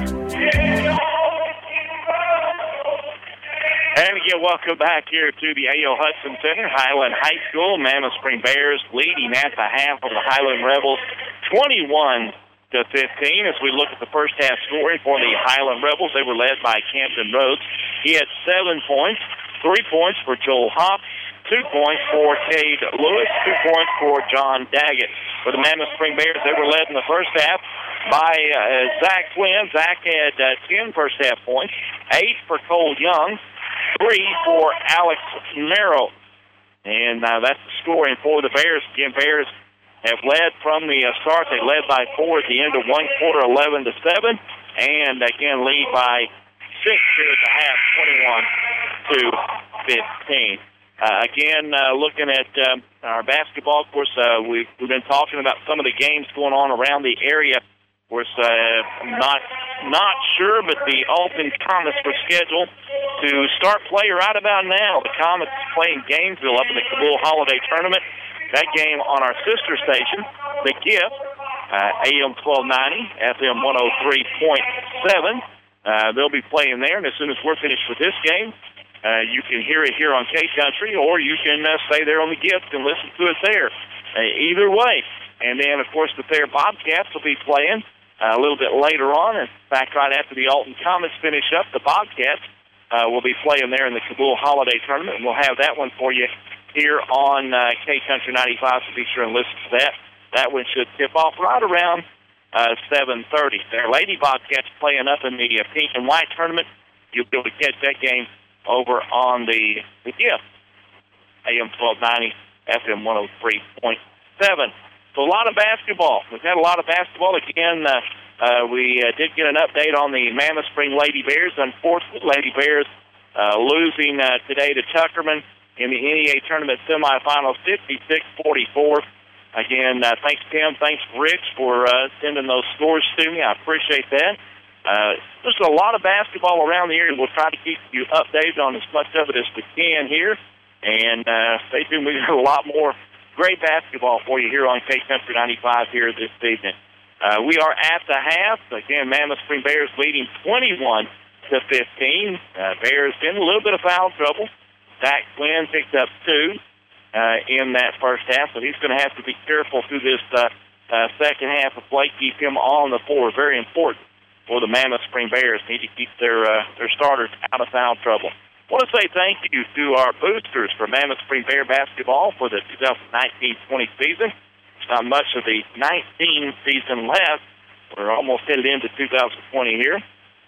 And again, welcome back here to the A.O. Hudson Center. Highland High School, Mammoth Spring Bears leading at the half over the Highland Rebels, 21-15. As we look at the first half scoring for the Highland Rebels, they were led by Campton Rhodes. He had 7 points, 3 points for Joel Hopp, 2 points for Cade Lewis, 2 points for John Daggett. For the Mammoth Spring Bears, they were led in the first half by Zach Quinn. Zach had 10 first half points, 8 for Cole Young, 3 for Alex Merrill. And that's the scoring for the Bears. Again, Bears have led from the start. They led by 4 at the end of one quarter, 11-7. And again, lead by 6 here at the half, 21-15. Again, looking at our basketball, of course, we've been talking about some of the games going on around the area. Of course, not sure, but the Alton Comets were scheduled to start play right about now. The Comets playing Gainesville up in the Kabul Holiday Tournament. That game on our sister station, The Gift, AM 1290, FM 103.7. They'll be playing there, and as soon as we're finished with this game, you can hear it here on K-Country, or you can stay there on The Gift and listen to it there. Either way. And then, of course, the Thayer Bobcats will be playing a little bit later on. In fact, right after the Alton Comets finish up, the Bobcats will be playing there in the Kabul Holiday Tournament, and we'll have that one for you here on K-Country 95, so be sure and listen to that. That one should tip off right around 7:30. Their Lady Bobcats playing up in the Pink and White Tournament. You'll be able to catch that game over on the Gift, AM 1290, FM 103.7. So a lot of basketball. We've had a lot of basketball. Again, we did get an update on the Mammoth Spring Lady Bears. Unfortunately, Lady Bears losing today to Tuckerman in the NEA tournament semifinals, 56-44. Again, thanks, Tim. Thanks, Rich, for sending those scores to me. I appreciate that. There's a lot of basketball around the area. We'll try to keep you updated on as much of it as we can here. And stay tuned. We've got a lot more great basketball for you here on K-Country 95 here this evening. We are at the half. Again, Mammoth Spring Bears leading 21-15. Bears in a little bit of foul trouble. Zach Quinn picked up 2 in that first half, so he's going to have to be careful through this second half of play. Keep him on the floor. Very important for the Mammoth Spring Bears. Need to keep their starters out of foul trouble. I want to say thank you to our boosters for Mammoth Spring Bear basketball for the 2019-20 season. There's not much of the 19 season left. We're almost headed into 2020 here.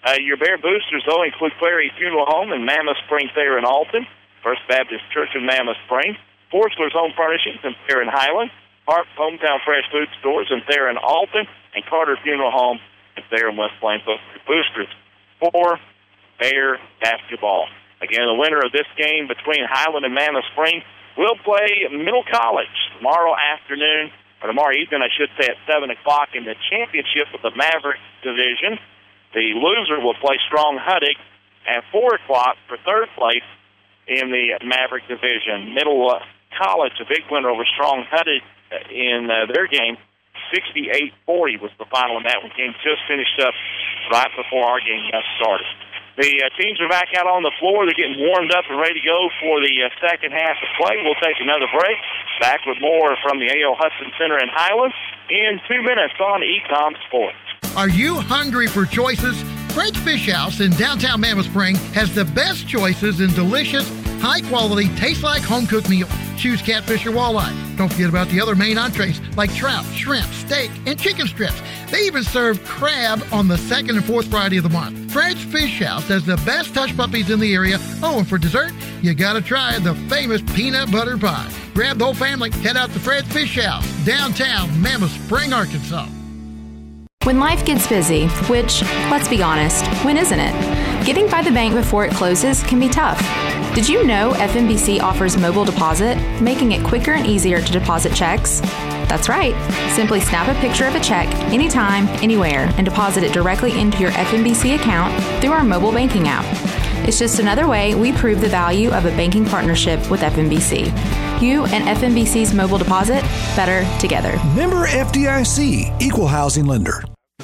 Your Bear boosters, though, include Clary Funeral Home in Mammoth Spring, Thayer, and Alton, First Baptist Church in Mammoth Spring, Forstler's Home Furnishings in Thayer and Highland, Harp Hometown Fresh Food Stores in Thayer and Alton, and Carter Funeral Home in Thayer and West Plains. Those are your boosters for Bear basketball. Again, the winner of this game between Highland and Mammoth Spring will play Middle College tomorrow afternoon, or tomorrow evening, I should say, at 7 o'clock in the championship of the Maverick Division. The loser will play Strong Huddig at 4 o'clock for third place in the Maverick Division. Middle College, a big winner over Strong Huddig in their game. 68-40 was the final in that one. Game just finished up right before our game got started. The teams are back out on the floor. They're getting warmed up and ready to go for the second half of play. We'll take another break. Back with more from the A.L. Hudson Center in Highland in 2 minutes on Ecom Sports. Are you hungry for choices? Fred's Fish House in downtown Mammoth Spring has the best choices in delicious, high-quality, taste-like-home-cooked meals. Choose catfish or walleye. Don't forget about the other main entrees like trout, shrimp, steak, and chicken strips. They even serve crab on the second and fourth Friday of the month. Fred's Fish House has the best hush puppies in the area. Oh, and for dessert, you gotta try the famous peanut butter pie. Grab the whole family, head out to Fred's Fish House, downtown Mammoth Spring, Arkansas. When life gets busy, which, let's be honest, when isn't it? Getting by the bank before it closes can be tough. Did you know FNBC offers mobile deposit, making it quicker and easier to deposit checks? That's right. Simply snap a picture of a check anytime, anywhere, and deposit it directly into your FNBC account through our mobile banking app. It's just another way we prove the value of a banking partnership with FNBC. You and FNBC's mobile deposit, better together. Member FDIC, Equal Housing Lender.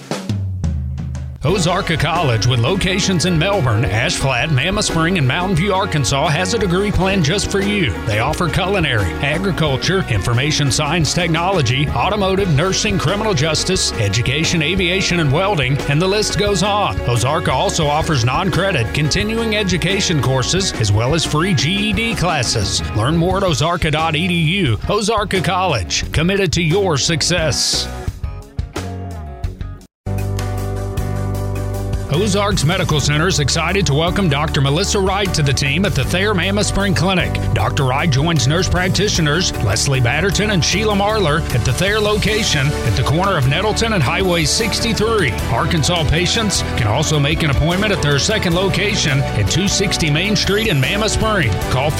Ozarka College, with locations in Melbourne, Ash Flat, Mammoth Spring, and Mountain View, Arkansas, has a degree plan just for you. They offer culinary, agriculture, information science technology, automotive, nursing, criminal justice, education, aviation, and welding, and the list goes on. Ozarka also offers non-credit continuing education courses as well as free GED classes. Learn more at ozarka.edu. Ozarka College, committed to your success. Ozarks Medical Center is excited to welcome Dr. Melissa Wright to the team at the Thayer Mammoth Spring Clinic. Dr. Wright joins nurse practitioners Leslie Batterton and Sheila Marler at the Thayer location at the corner of Nettleton and Highway 63. Arkansas patients can also make an appointment at their second location at 260 Main Street in Mammoth Spring. Call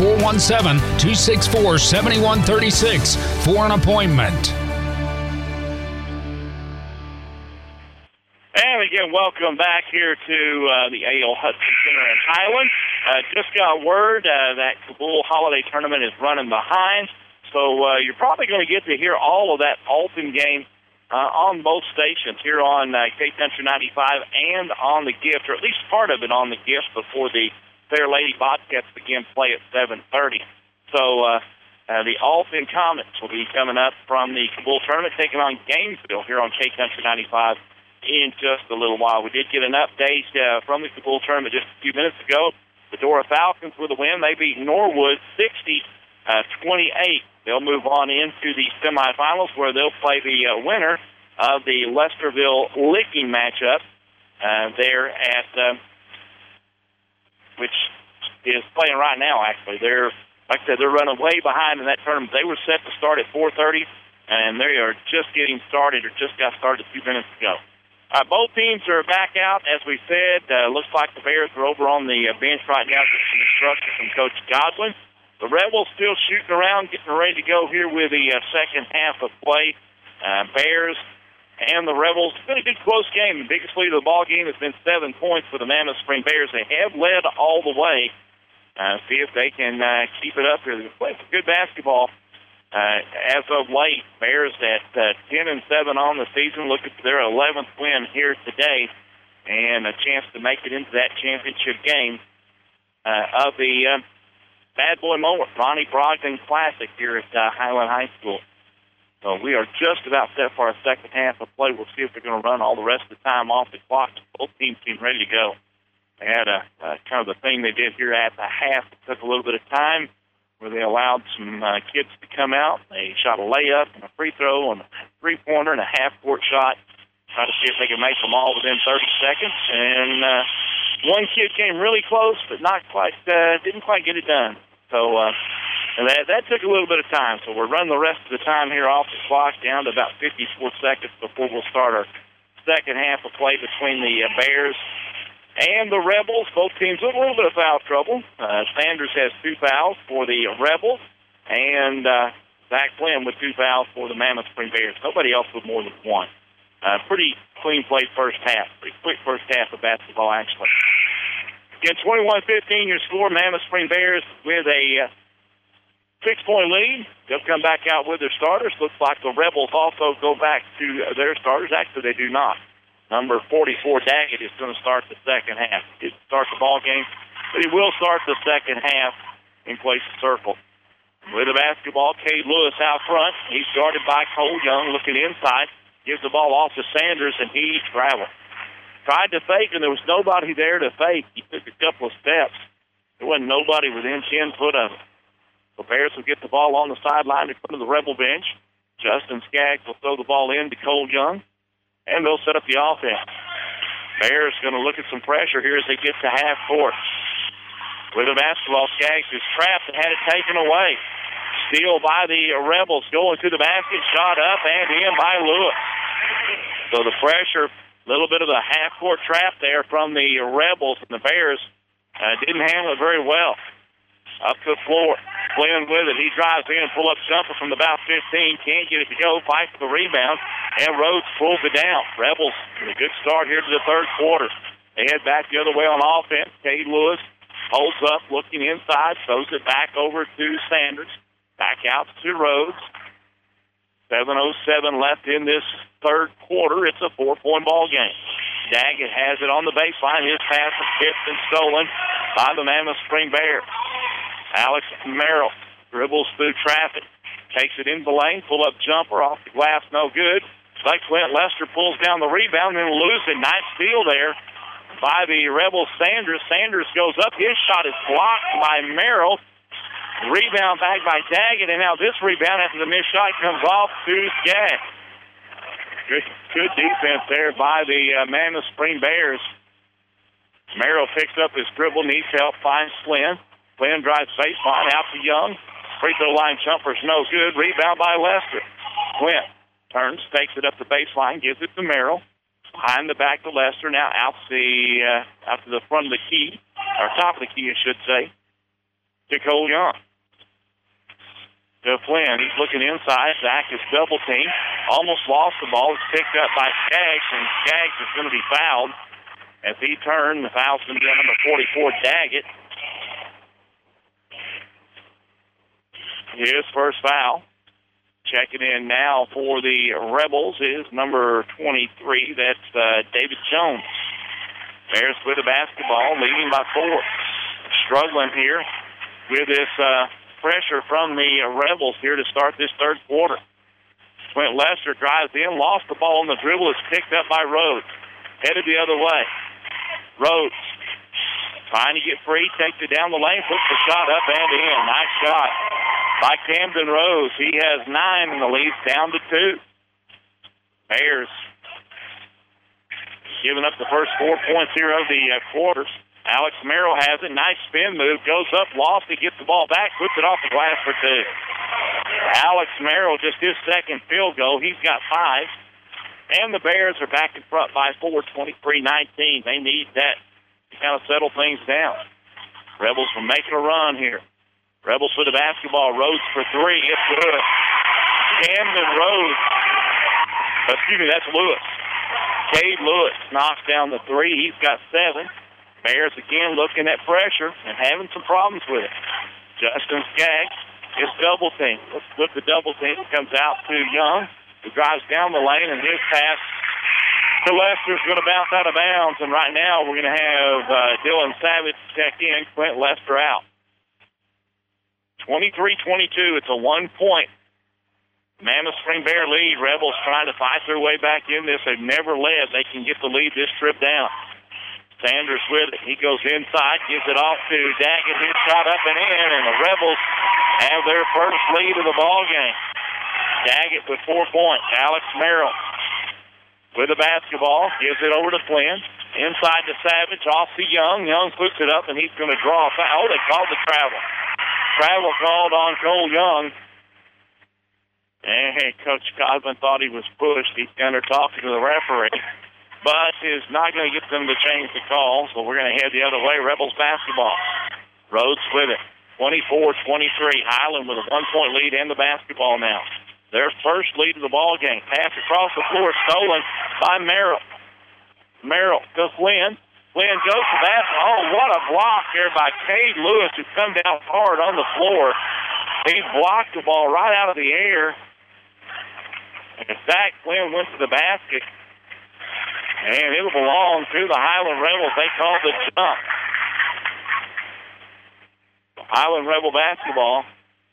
417-264-7136 for an appointment. And again, welcome back here to the A.L. Hudson Center in Highland. Just got word that Kabul Holiday Tournament is running behind, so you're probably going to get to hear all of that Alton game on both stations, here on K-Country 95 and on the Gift, or at least part of it on the Gift before the Fair Lady Bobcats begin play at 7:30. So the Alton Comets will be coming up from the Kabul Tournament, taking on Gainesville here on K-Country 95. In just a little while. We did get an update from the Kabul Tournament just a few minutes ago. The Dora Falcons with a win. They beat Norwood 60-28. They'll move on into the semifinals where they'll play the winner of the Lesterville Licking matchup there at, which is playing right now, actually. Like I said, they're running way behind in that tournament. They were set to start at 4:30, and they are just getting started, or just got started a few minutes ago. Both teams are back out, as we said. Looks like the Bears are over on the bench right now, getting some instruction from Coach Godwin. The Rebels still shooting around, getting ready to go here with the second half of play. Bears and the Rebels. It's been a good close game. The biggest lead of the ball game has been 7 points for the Mammoth Spring Bears. They have led all the way. See if they can keep it up here. They're playing some good basketball. As of late, Bears at 10-7 on the season, looking for their 11th win here today, and a chance to make it into that championship game of the Bad Boy Mower Ronnie Brogdon Classic here at Highland High School. So we are just about set for our second half of play. We'll see if they're going to run all the rest of the time off the clock. Both teams seem ready to go. They had kind of the thing they did here at the half. It took a little bit of time, where they allowed some kids to come out. They shot a layup and a free throw and a three-pointer and a half-court shot. try to see if they can make them all within 30 seconds. And one kid came really close, but not quite, didn't quite get it done. So and that took a little bit of time. So we're running the rest of the time here off the clock down to about 54 seconds before we'll start our second half of play between the Bears and the Rebels. Both teams with a little bit of foul trouble. Sanders has 2 fouls for the Rebels, and Zach Flynn with 2 fouls for the Mammoth Spring Bears. Nobody else with more than 1. Pretty clean play first half. Pretty quick first half of basketball, actually. Again, 21-15 your score. Mammoth Spring Bears with a 6-point lead. They'll come back out with their starters. Looks like the Rebels also go back to their starters. Actually, they do not. Number 44, Daggett, is going to start the second half. He didn't start the ball game, but he will start the second half in place of circle. With the basketball, Cade Lewis out front. He's guarded by Cole Young, looking inside. Gives the ball off to Sanders, and he traveled. Tried to fake, and there was nobody there to fake. He took a couple of steps. There wasn't nobody within 10 foot of him. The Bears will get the ball on the sideline in front of the Rebel bench. Justin Skaggs will throw the ball in to Cole Young, and they'll set up the offense. Bears going to look at some pressure here as they get to half court. With the basketball, Skaggs is trapped and had it taken away. Steal by the Rebels, going to the basket, shot up and in by Lewis. So the pressure, a little bit of a half-court trap there from the Rebels, and the Bears didn't handle it very well. Up to the floor. Flynn with it. He drives in and pull-up jumper from about 15. Can't get it to go. Fights for the rebound. And Rhodes pulls it down. Rebels with a good start here to the third quarter. They head back the other way on offense. Cade Lewis holds up, looking inside. Throws it back over to Sanders. Back out to Rhodes. 7:07 left in this third quarter. It's a 4-point ball game. Daggett has it on the baseline. His pass is tipped and stolen by the Mammoth Spring Bears. Alex Merrill dribbles through traffic, takes it in the lane, pull-up jumper off the glass, no good. Like Clint Lester pulls down the rebound and loses it. Nice steal there by the Rebels. Sanders. Sanders goes up. His shot is blocked by Merrill. Rebound back by Daggett, and now this rebound after the missed shot comes off to Skaggs. Good defense there by the Mammoth Spring Bears. Merrill picks up his dribble, needs help, finds Flynn. Flynn drives baseline out to Young. Free throw line jumper's no good. Rebound by Lester. Flynn turns, takes it up the baseline, gives it to Merrill. Behind the back to Lester. Now out to the front of the key, or top of the key, I should say, to Cole Young. To Flynn. He's looking inside. Zach is double teamed. Almost lost the ball. It's picked up by Skaggs, and Skaggs is going to be fouled. As he turned, the foul's going to be on number 44, Daggett. His first foul. Checking in now for the Rebels is number 23. That's David Jones. Bears with the basketball, leading by 4. Struggling here with this pressure from the Rebels here to start this third quarter. Clint Lester drives in, lost the ball on the dribble. It's picked up by Rhodes. Headed the other way. Rhodes trying to get free, takes it down the lane, puts the shot up and in. Nice shot by Camden Rose. He has 9 and the lead's down to 2. Bears giving up the first 4 points here of the quarters. Alex Merrill has it. Nice spin move. Goes up, lost it, gets the ball back, puts it off the glass for 2. Alex Merrill, just his second field goal. He's got 5. And the Bears are back in front by 4, 23-19. They need that to kind of settle things down. Rebels are making a run here. Rebels with the basketball. Rhodes for 3. It's good. Camden Rhodes. That's Lewis. Cade Lewis knocks down the 3. He's got 7. Bears again looking at pressure and having some problems with it. Justin Skaggs is double team. Let's look the double team. Comes out to Young, who drives down the lane, and his pass to Lester is going to bounce out of bounds. And right now we're going to have Dylan Savage check in, Clint Lester out. 23-22. It's a 1-point Mammoth Spring Bear lead. Rebels trying to fight their way back in this. They've never led. They can get the lead this trip down. Sanders with it. He goes inside, gives it off to Daggett. His shot up and in, and the Rebels have their first lead of the ball game. Daggett with 4 points. Alex Merrill with the basketball. Gives it over to Flynn. Inside to Savage, off to Young. Young puts it up, and he's going to draw a foul. Oh, they called the travel. Travel called on Cole Young. And Coach Godwin thought he was pushed. He's down there talking to the referee. But is not going to get them to change the call, so we're going to head the other way. Rebels basketball. Rhodes with it. 24-23. Highland with a 1-point lead and the basketball now. Their first lead of the ball game. Pass across the floor, stolen by Merrill. Merrill to Flynn. Flynn goes to that. Oh, what a block here by Cade Lewis, who's come down hard on the floor. He blocked the ball right out of the air. And Zach Flynn went to the basket. And it'll belong to the Highland Rebels. They called the jump. Highland Rebel basketball.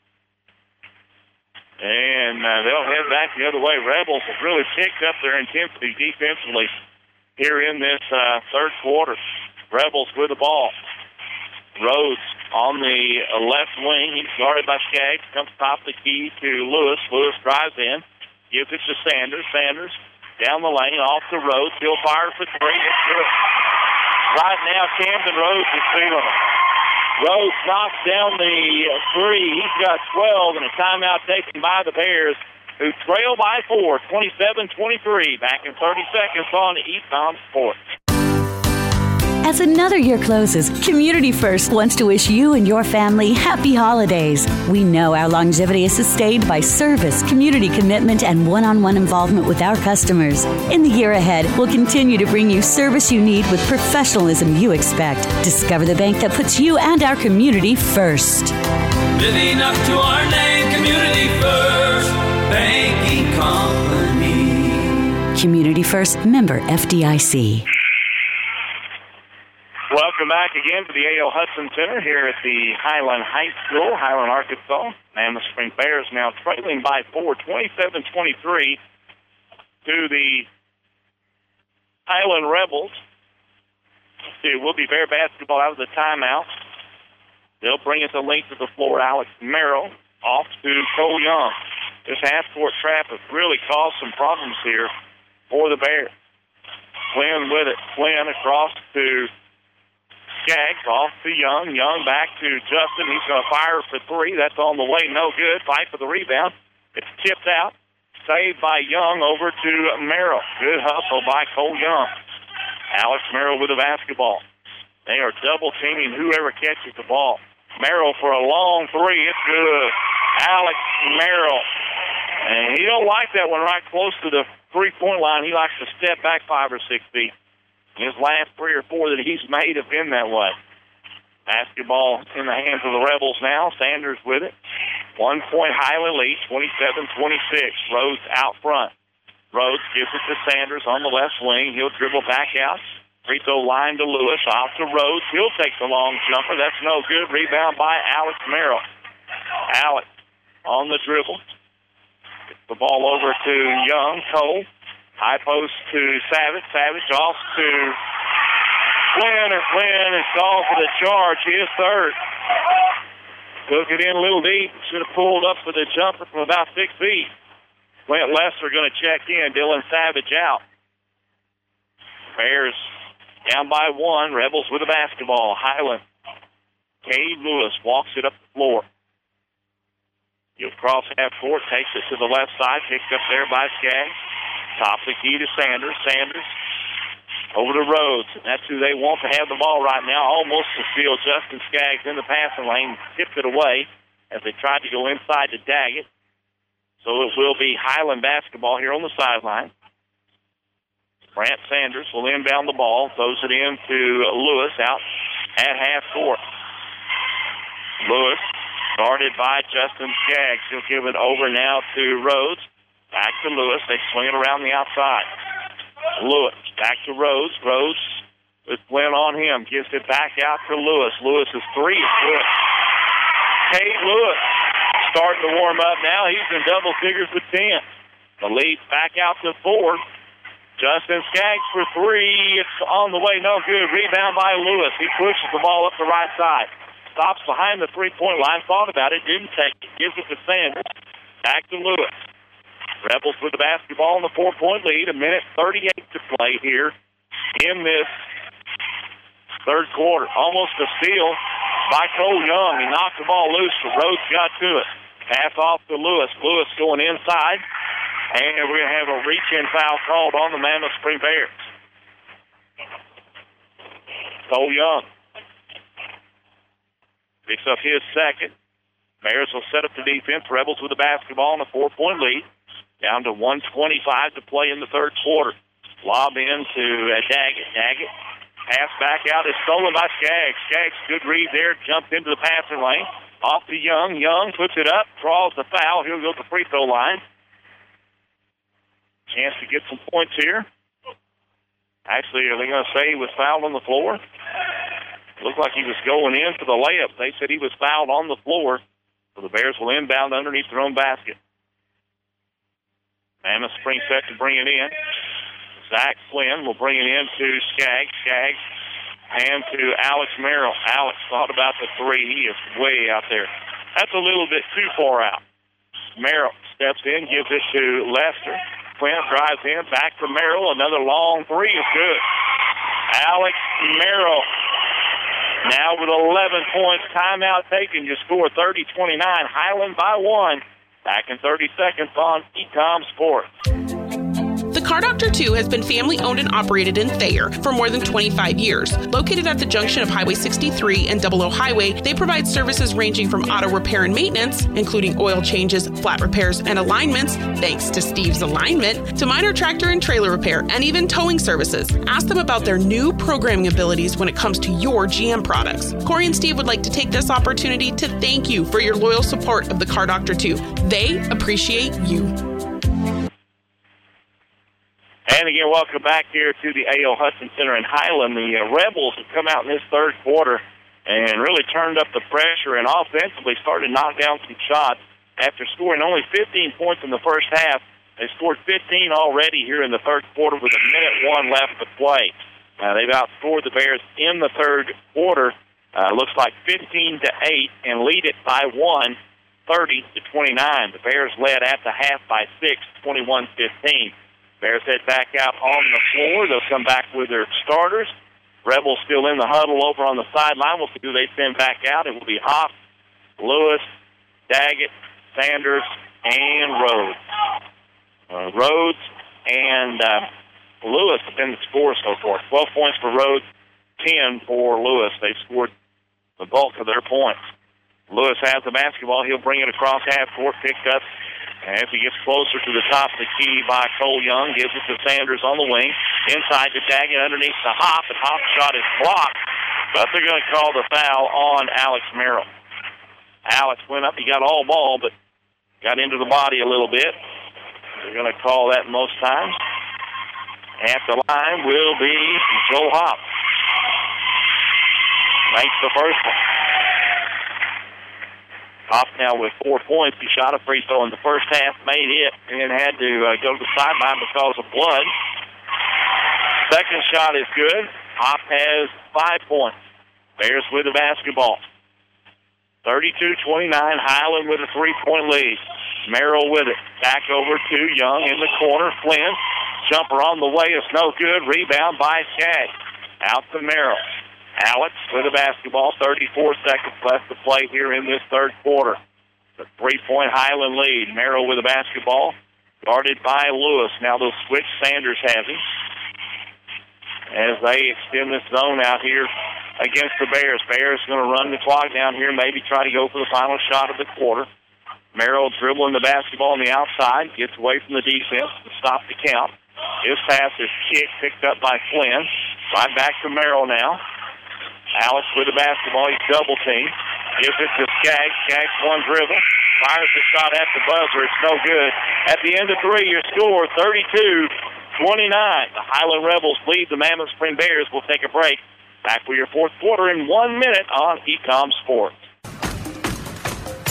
And they'll head back the other way. Rebels have really picked up their intensity defensively here in this third quarter. Rebels with the ball. Rhodes on the left wing. He's guarded by Skaggs. Comes top the key to Lewis. Lewis drives in. Gives it to Sanders. Sanders down the lane. Off to Rhodes. He'll fire for three. It's good. Right now, Camden Rhodes is feeling it. Rhodes knocks down the three. He's got 12 and a timeout taken by the Bears, who trail by 4, 27-23. Back in 30 seconds on Eastbound Sports. As another year closes, Community First wants to wish you and your family happy holidays. We know our longevity is sustained by service, community commitment, and one-on-one involvement with our customers. In the year ahead, we'll continue to bring you service you need with professionalism you expect. Discover the bank that puts you and our community first. Living up to our name, Community First Banking Company. Community First, member FDIC. Welcome back again to the A.L. Hudson Center here at the Highland High School, Highland, Arkansas. Mammoth Spring Bears now trailing by 4, 27-23 to the Highland Rebels. It will be Bear basketball out of the timeout. They'll bring it the length of the floor. Alex Merrill off to Cole Young. This half-court trap has really caused some problems here for the Bears. Flynn with it. Flynn across to Skaggs, off to Young. Young back to Justin. He's going to fire for three. That's on the way. No good. Fight for the rebound. It's tipped out. Saved by Young over to Merrill. Good hustle by Cole Young. Alex Merrill with the basketball. They are double-teaming whoever catches the ball. Merrill for a long three. It's good. Alex Merrill. And he don't like that one right close to the three-point line. He likes to step back 5 or 6 feet. His last 3 or 4 that he's made have been that way. Basketball in the hands of the Rebels now. Sanders with it. 1-point Highland lead, 27-26. Rhodes out front. Rhodes gives it to Sanders on the left wing. He'll dribble back out. Free throw line to Lewis. Off to Rhodes. He'll take the long jumper. That's no good. Rebound by Alex Merrill. Alex on the dribble. Gets the ball over to Young. Cole. High post to Savage. Savage off to Flynn, and Flynn is called for the charge. He is third. Took it in a little deep. Should have pulled up for the jumper from about 6 feet. Clint Lester going to check in. Dylan Savage out. Bears down by 1. Rebels with the basketball. Highland. Cade Lewis walks it up the floor. He'll cross half court, takes it to the left side, picked up there by Skaggs. Top the key to Sanders. Sanders over to Rhodes. And that's who they want to have the ball right now. Almost to steal Justin Skaggs in the passing lane. Tipped it away as they tried to go inside to Daggett. So it will be Highland basketball here on the sideline. Brant Sanders will inbound the ball. Throws it in to Lewis out at half court. Lewis guarded by Justin Skaggs. He'll give it over now to Rhodes. Back to Lewis. They swing it around the outside. Lewis back to Rhodes. Rhodes with Flynn on him. Gives it back out to Lewis. Lewis's three is good. Cade Lewis starting to warm up now. He's in double figures with 10. The lead's back out to 4. Justin Skaggs for three. It's on the way. No good. Rebound by Lewis. He pushes the ball up the right side. Stops behind the three-point line. Thought about it. Didn't take it. Gives it to Sanders. Back to Lewis. Rebels with the basketball in the 4-point lead. 1:38 to play here in this third quarter. Almost a steal by Cole Young. He knocked the ball loose, but Rhodes got to it. Pass off to Lewis. Lewis going inside. And we're going to have a reach-in foul called on the Mammoth Spring Bears. Cole Young picks up his second. Bears will set up the defense. Rebels with the basketball in a 4-point lead. Down to 1:25 to play in the third quarter. Lob into Daggett. Daggett. Pass back out is stolen by Skaggs. Skaggs, good read there. Jumped into the passing lane. Off to Young. Young puts it up. Draws the foul. He'll go to the free throw line. Chance to get some points here. Actually, are they going to say he was fouled on the floor? Looked like he was going in for the layup. They said he was fouled on the floor. So the Bears will inbound underneath their own basket. Mammoth Spring set to bring it in. Zach Flynn will bring it in to Skaggs. Skaggs and to Alex Merrill. Alex thought about the three. He is way out there. That's a little bit too far out. Merrill steps in, gives it to Lester. Flynn drives in, back to Merrill. Another long three is good. Alex Merrill now with 11 points. Timeout taken. You score 30-29. Highland by 1. Back in 30 seconds on Ecom Sports. The Car Doctor 2 has been family-owned and operated in Thayer for more than 25 years. Located at the junction of Highway 63 and 00 Highway, they provide services ranging from auto repair and maintenance, including oil changes, flat repairs, and alignments, thanks to Steve's alignment, to minor tractor and trailer repair, and even towing services. Ask them about their new programming abilities when it comes to your GM products. Corey and Steve would like to take this opportunity to thank you for your loyal support of the Car Doctor 2. They appreciate you. And again, welcome back here to the A.O. Hudson Center in Highland. The Rebels have come out in this third quarter and really turned up the pressure and offensively started to knock down some shots. After scoring only 15 points in the first half, they scored 15 already here in the third quarter with 1:01 left to play. They've outscored the Bears in the third quarter, looks like 15-8, and lead it by 1, 30-29. The Bears led at the half by 6, 21-15. Bears head back out on the floor. They'll come back with their starters. Rebels still in the huddle over on the sideline. We'll see who they send back out. It will be Hoff, Lewis, Daggett, Sanders, and Rhodes. Rhodes and Lewis have been the scorers so far. 12 points for Rhodes, 10 for Lewis. They've scored the bulk of their points. Lewis has the basketball. He'll bring it across half court, picked up as he gets closer to the top of the key by Cole Young. Gives it to Sanders on the wing. Inside to Daggett underneath the Hop, and Hop's shot is blocked. But they're going to call the foul on Alex Merrill. Alex went up. He got all ball, but got into the body a little bit. They're going to call that most times. At the line will be Joe Hop. Makes the first one. Hop now with 4 points. He shot a free throw in the first half, made it, and then had to go to the sideline because of blood. Second shot is good. Hop has 5 points. Bears with the basketball. 32-29, Highland with a 3-point lead. Merrill with it. Back over to Young in the corner. Flynn, jumper on the way is no good. Rebound by Skaggs. Out to Merrill. Alex with the basketball, 34 seconds left to play here in this third quarter. The 3-point Highland lead. Merrill with the basketball, guarded by Lewis. Now they'll switch. Sanders has him as they extend this zone out here against the Bears. Bears going to run the clock down here, maybe try to go for the final shot of the quarter. Merrill dribbling the basketball on the outside, gets away from the defense to stop the count. His pass is kicked, picked up by Flynn. Right back to Merrill now. Alex with the basketball. He's double-teamed. Gives it to Skaggs. Skaggs one dribble. Fires the shot at the buzzer. It's no good. At the end of 3, your score, 32-29. The Highland Rebels lead the Mammoth Spring Bears. We'll take a break. Back for your fourth quarter in 1 minute on Ecom Sports.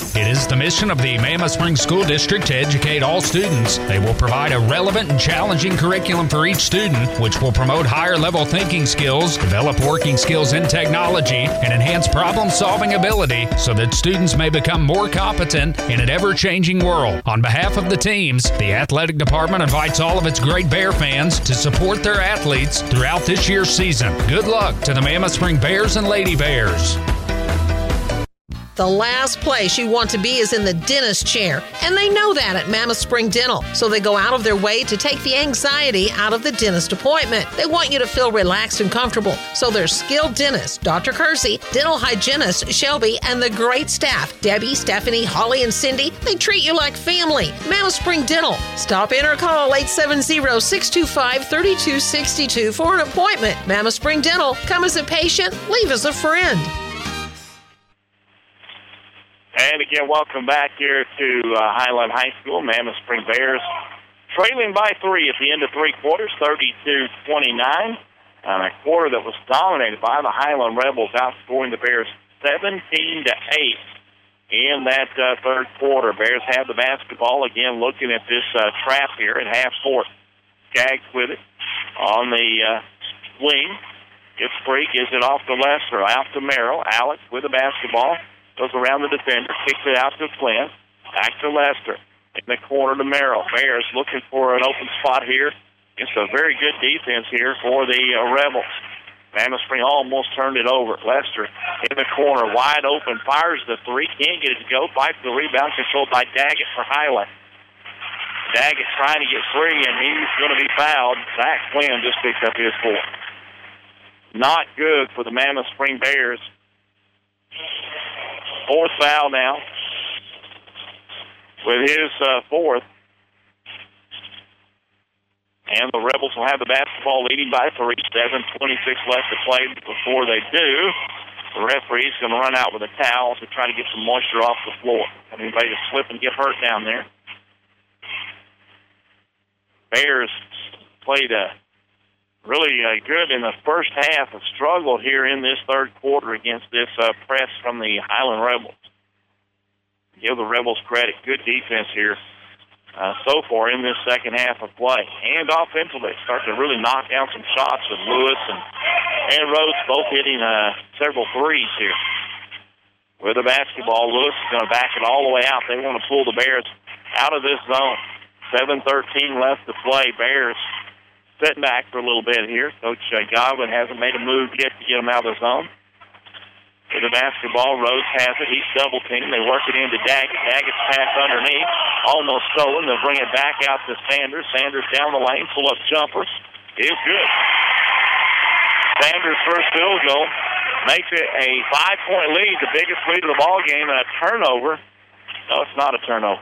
It is the mission of the Mammoth Springs School District to educate all students. They will provide a relevant and challenging curriculum for each student, which will promote higher-level thinking skills, develop working skills in technology, and enhance problem-solving ability so that students may become more competent in an ever-changing world. On behalf of the teams, the athletic department invites all of its Great Bear fans to support their athletes throughout this year's season. Good luck to the Mammoth Spring Bears and Lady Bears. The last place you want to be is in the dentist chair, and they know that at Mammoth Spring Dental, so they go out of their way to take the anxiety out of the dentist appointment. They want you to feel relaxed and comfortable, so their skilled dentist, Dr. Kersey, dental hygienist Shelby, and the great staff, Debbie, Stephanie, Holly, and Cindy, they treat you like family. Mammoth Spring Dental. Stop in or call 870-625-3262 for an appointment. Mammoth Spring Dental. Come as a patient, leave as a friend. And again, welcome back here to Highland High School. Mammoth Spring Bears trailing by 3 at the end of 3 quarters, 32-29. A quarter that was dominated by the Highland Rebels, outscoring the Bears 17-8 in that third quarter. Bears have the basketball. Again, looking at this trap here at half court. Skaggs with it on the wing. Gets free, gives it off to Lester, out to Merrill. Alex with the basketball. Goes around the defender, kicks it out to Flynn. Back to Lester. In the corner to Merrill. Bears looking for an open spot here. It's a very good defense here for the Rebels. Mammoth Spring almost turned it over. Lester in the corner, wide open, fires the three. Can't get it to go. Fights the rebound, controlled by Daggett for Highland. Daggett trying to get free, and he's going to be fouled. Zach Flynn just picked up his fourth. Not good for the Mammoth Spring Bears. Fourth foul now with his fourth. And the Rebels will have the basketball leading by 3. 7:26 left to play. Before they do, the referee's going to run out with a towel to try to get some moisture off the floor. Anybody to slip and get hurt down there. Bears played really good in the first half, have struggled here in this third quarter against this press from the Highland Rebels. Give the Rebels credit. Good defense here so far in this second half of play. And offensively, start to really knock down some shots with Lewis and Rhodes both hitting several threes here. With the basketball, Lewis is going to back it all the way out. They want to pull the Bears out of this zone. 7:13 left to play. Bears sitting back for a little bit here. Coach Godwin hasn't made a move yet to get them out of the zone. With the basketball, Rhodes has it. He's double-teamed. They work it into Daggett. Daggett's pass underneath. Almost stolen. They'll bring it back out to Sanders. Sanders down the lane. Pull-up jumper is good. Sanders' first field goal makes it a 5-point lead, the biggest lead of the ball game, and a turnover. No, it's not a turnover.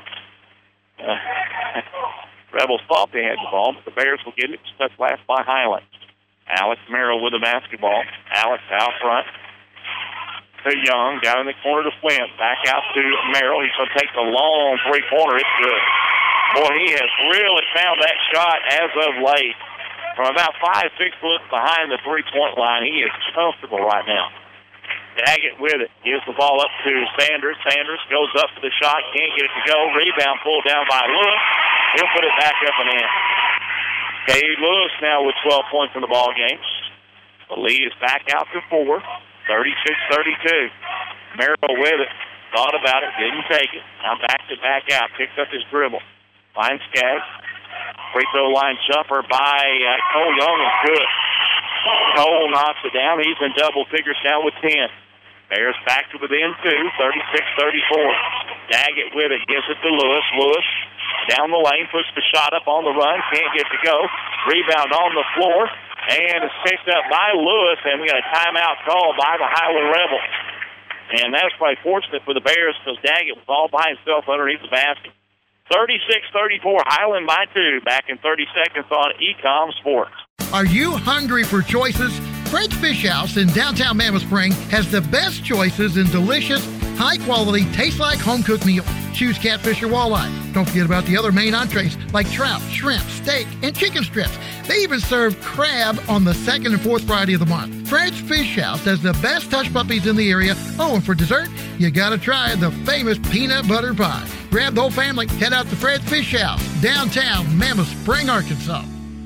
Rebels thought they had the ball, but the Bears will get it. Touch last by Highland. Alex Merrill with the basketball. Alex out front to Young. Down in the corner to Flint. Back out to Merrill. He's going to take the long three-pointer. It's good. Boy, he has really found that shot as of late. From about 5-6 foot behind the three-point line, he is comfortable right now. Daggett with it. Gives the ball up to Sanders. Sanders goes up for the shot. Can't get it to go. Rebound pulled down by Lewis. He'll put it back up and in. Cade Lewis now with 12 points in the ball game. The lead is back out to 4. 36-32. Merrill with it. Thought about it. Didn't take it. Now backed it back out. Picks up his dribble. Finds Skaggs. Free throw line jumper by Cole Young is good. Cole knocks it down. He's in double figures now with 10. Bears back to within 2, 36-34. Daggett with it, gives it to Lewis. Lewis down the lane, puts the shot up on the run, can't get to go. Rebound on the floor, and it's picked up by Lewis, and we got a timeout call by the Highland Rebels. And that's probably fortunate for the Bears because Daggett was all by himself underneath the basket. 36-34, Highland by 2. Back in 30 seconds on Ecom Sports. Are you hungry for choices? Fred's Fish House in downtown Mammoth Spring has the best choices in delicious, high quality, tastes like home-cooked meal. Choose catfish or walleye. Don't forget about the other main entrees like trout, shrimp, steak, and chicken strips. They even serve crab on the second and fourth Friday of the month. Fred's Fish House has the best hush puppies in the area. Oh, and for dessert, you gotta try the famous peanut butter pie. Grab the whole family, head out to Fred's Fish House, downtown Mammoth Spring, Arkansas.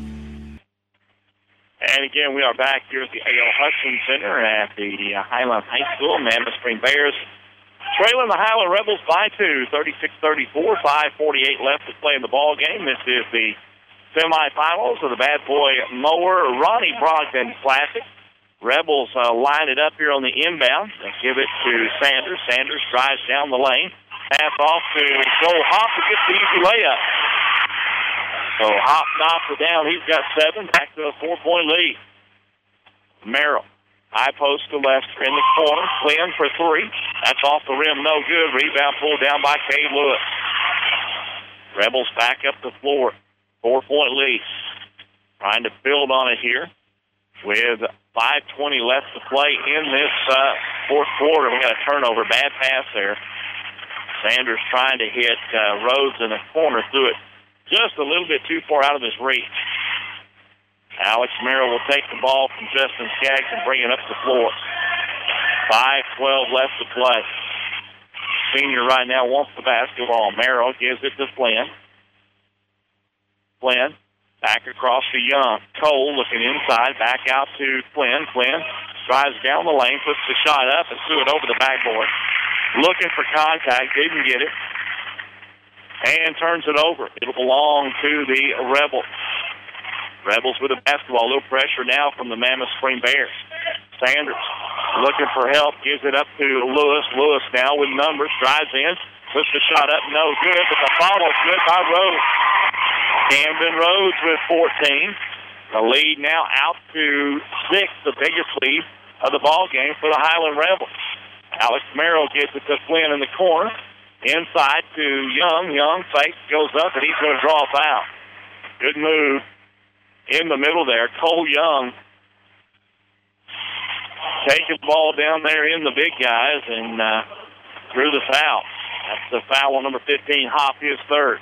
And again, we are back here at the A.L. Hudson Center at the Highland High School. Mammoth Spring Bears trailing the Highland Rebels by 2, 36-34, 5:48 left to play in the ball game. This is the semifinals of the Bad Boy Mower Ronnie Brogdon Classic. Rebels line it up here on the inbound. They give it to Sanders. Sanders drives down the lane. Pass off to Joel Hop to get the easy layup. So Hop knocks it down. He's got 7. Back to a 4-point lead. Merrill. High post to Lester in the corner. Flynn for 3. That's off the rim. No good. Rebound pulled down by Cade Lewis. Rebels back up the floor. 4-point lead. Trying to build on it here with 5:20 left to play in this fourth quarter. We got a turnover. Bad pass there. Sanders trying to hit Rhodes in the corner. Threw it just a little bit too far out of his reach. Alex Merrill will take the ball from Justin Skaggs and bring it up the floor. 5:12 left to play. Senior right now wants the basketball. Merrill gives it to Flynn. Flynn back across to Young. Cole looking inside, back out to Flynn. Flynn drives down the lane, puts the shot up, and threw it over the backboard. Looking for contact, didn't get it. And turns it over. It'll belong to the Rebels. Rebels with the basketball. A little pressure now from the Mammoth Spring Bears. Sanders looking for help. Gives it up to Lewis. Lewis now with numbers. Drives in. Puts the shot up. No good. But the foul is good by Rhodes. Camden Rhodes with 14. The lead now out to 6. The biggest lead of the ball game for the Highland Rebels. Alex Merrill gets it to Flynn in the corner. Inside to Young. Young fakes. Goes up and he's going to draw a foul. Good move. In the middle there, Cole Young taking the ball down there in the big guys and drew the foul. That's the foul on number 15, Hop, his third.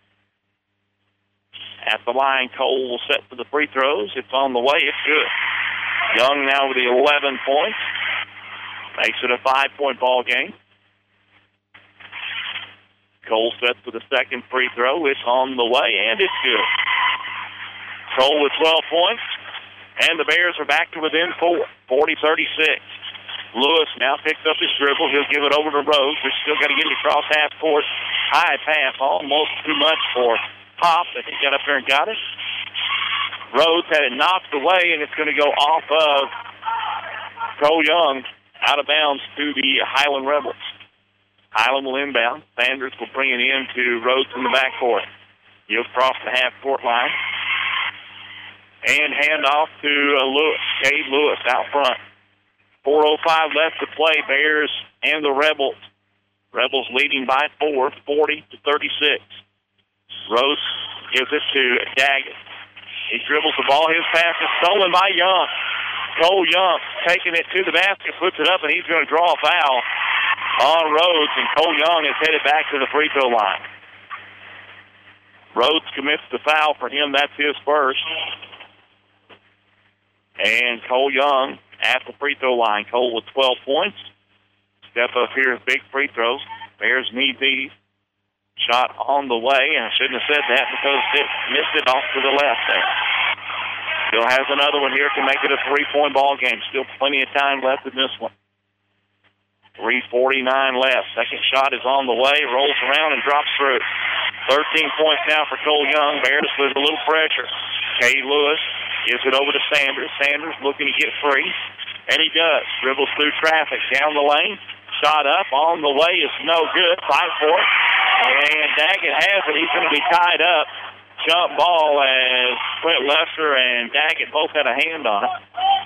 At the line, Cole will set for the free throws. It's on the way. It's good. Young now with the 11 points. Makes it a 5-point ball game. Cole sets for the second free throw. It's on the way, and it's good. Cole with 12 points, and the Bears are back to within 4, 40-36. Lewis now picks up his dribble. He'll give it over to Rhodes. We've still got to get it across half court. High pass, almost too much for Hop, but he got up there and got it. Rhodes had it knocked away, and it's going to go off of Cole Young out of bounds to the Highland Rebels. Highland will inbound. Sanders will bring it in to Rhodes in the backcourt. He'll cross the half-court line. And hand off to Lewis. Cade Lewis out front. 4:05 left to play. Bears and the Rebels. Rebels leading by 4, 40-36. Rose gives it to Daggett. He dribbles the ball. His pass is stolen by Young. Cole Young taking it to the basket, puts it up, and he's going to draw a foul on Rhodes, and Cole Young is headed back to the free throw line. Rhodes commits the foul for him. That's his first. And Cole Young at the free throw line. Cole with 12 points. Step up here with big free throws. Bears need these. Shot on the way, and I shouldn't have said that because it missed it off to the left there. Still has another one here to make it a 3-point ball game. Still plenty of time left in this one. 3:49 left. Second shot is on the way. Rolls around and drops through. 13 points now for Cole Young. Bears with a little pressure. Cade Lewis gives it over to Sanders. Sanders looking to get free, and he does. Dribbles through traffic down the lane. Shot up on the way is no good. Fight for it. And Daggett has it. He's going to be tied up. Jump ball as Clint Lester and Daggett both had a hand on it.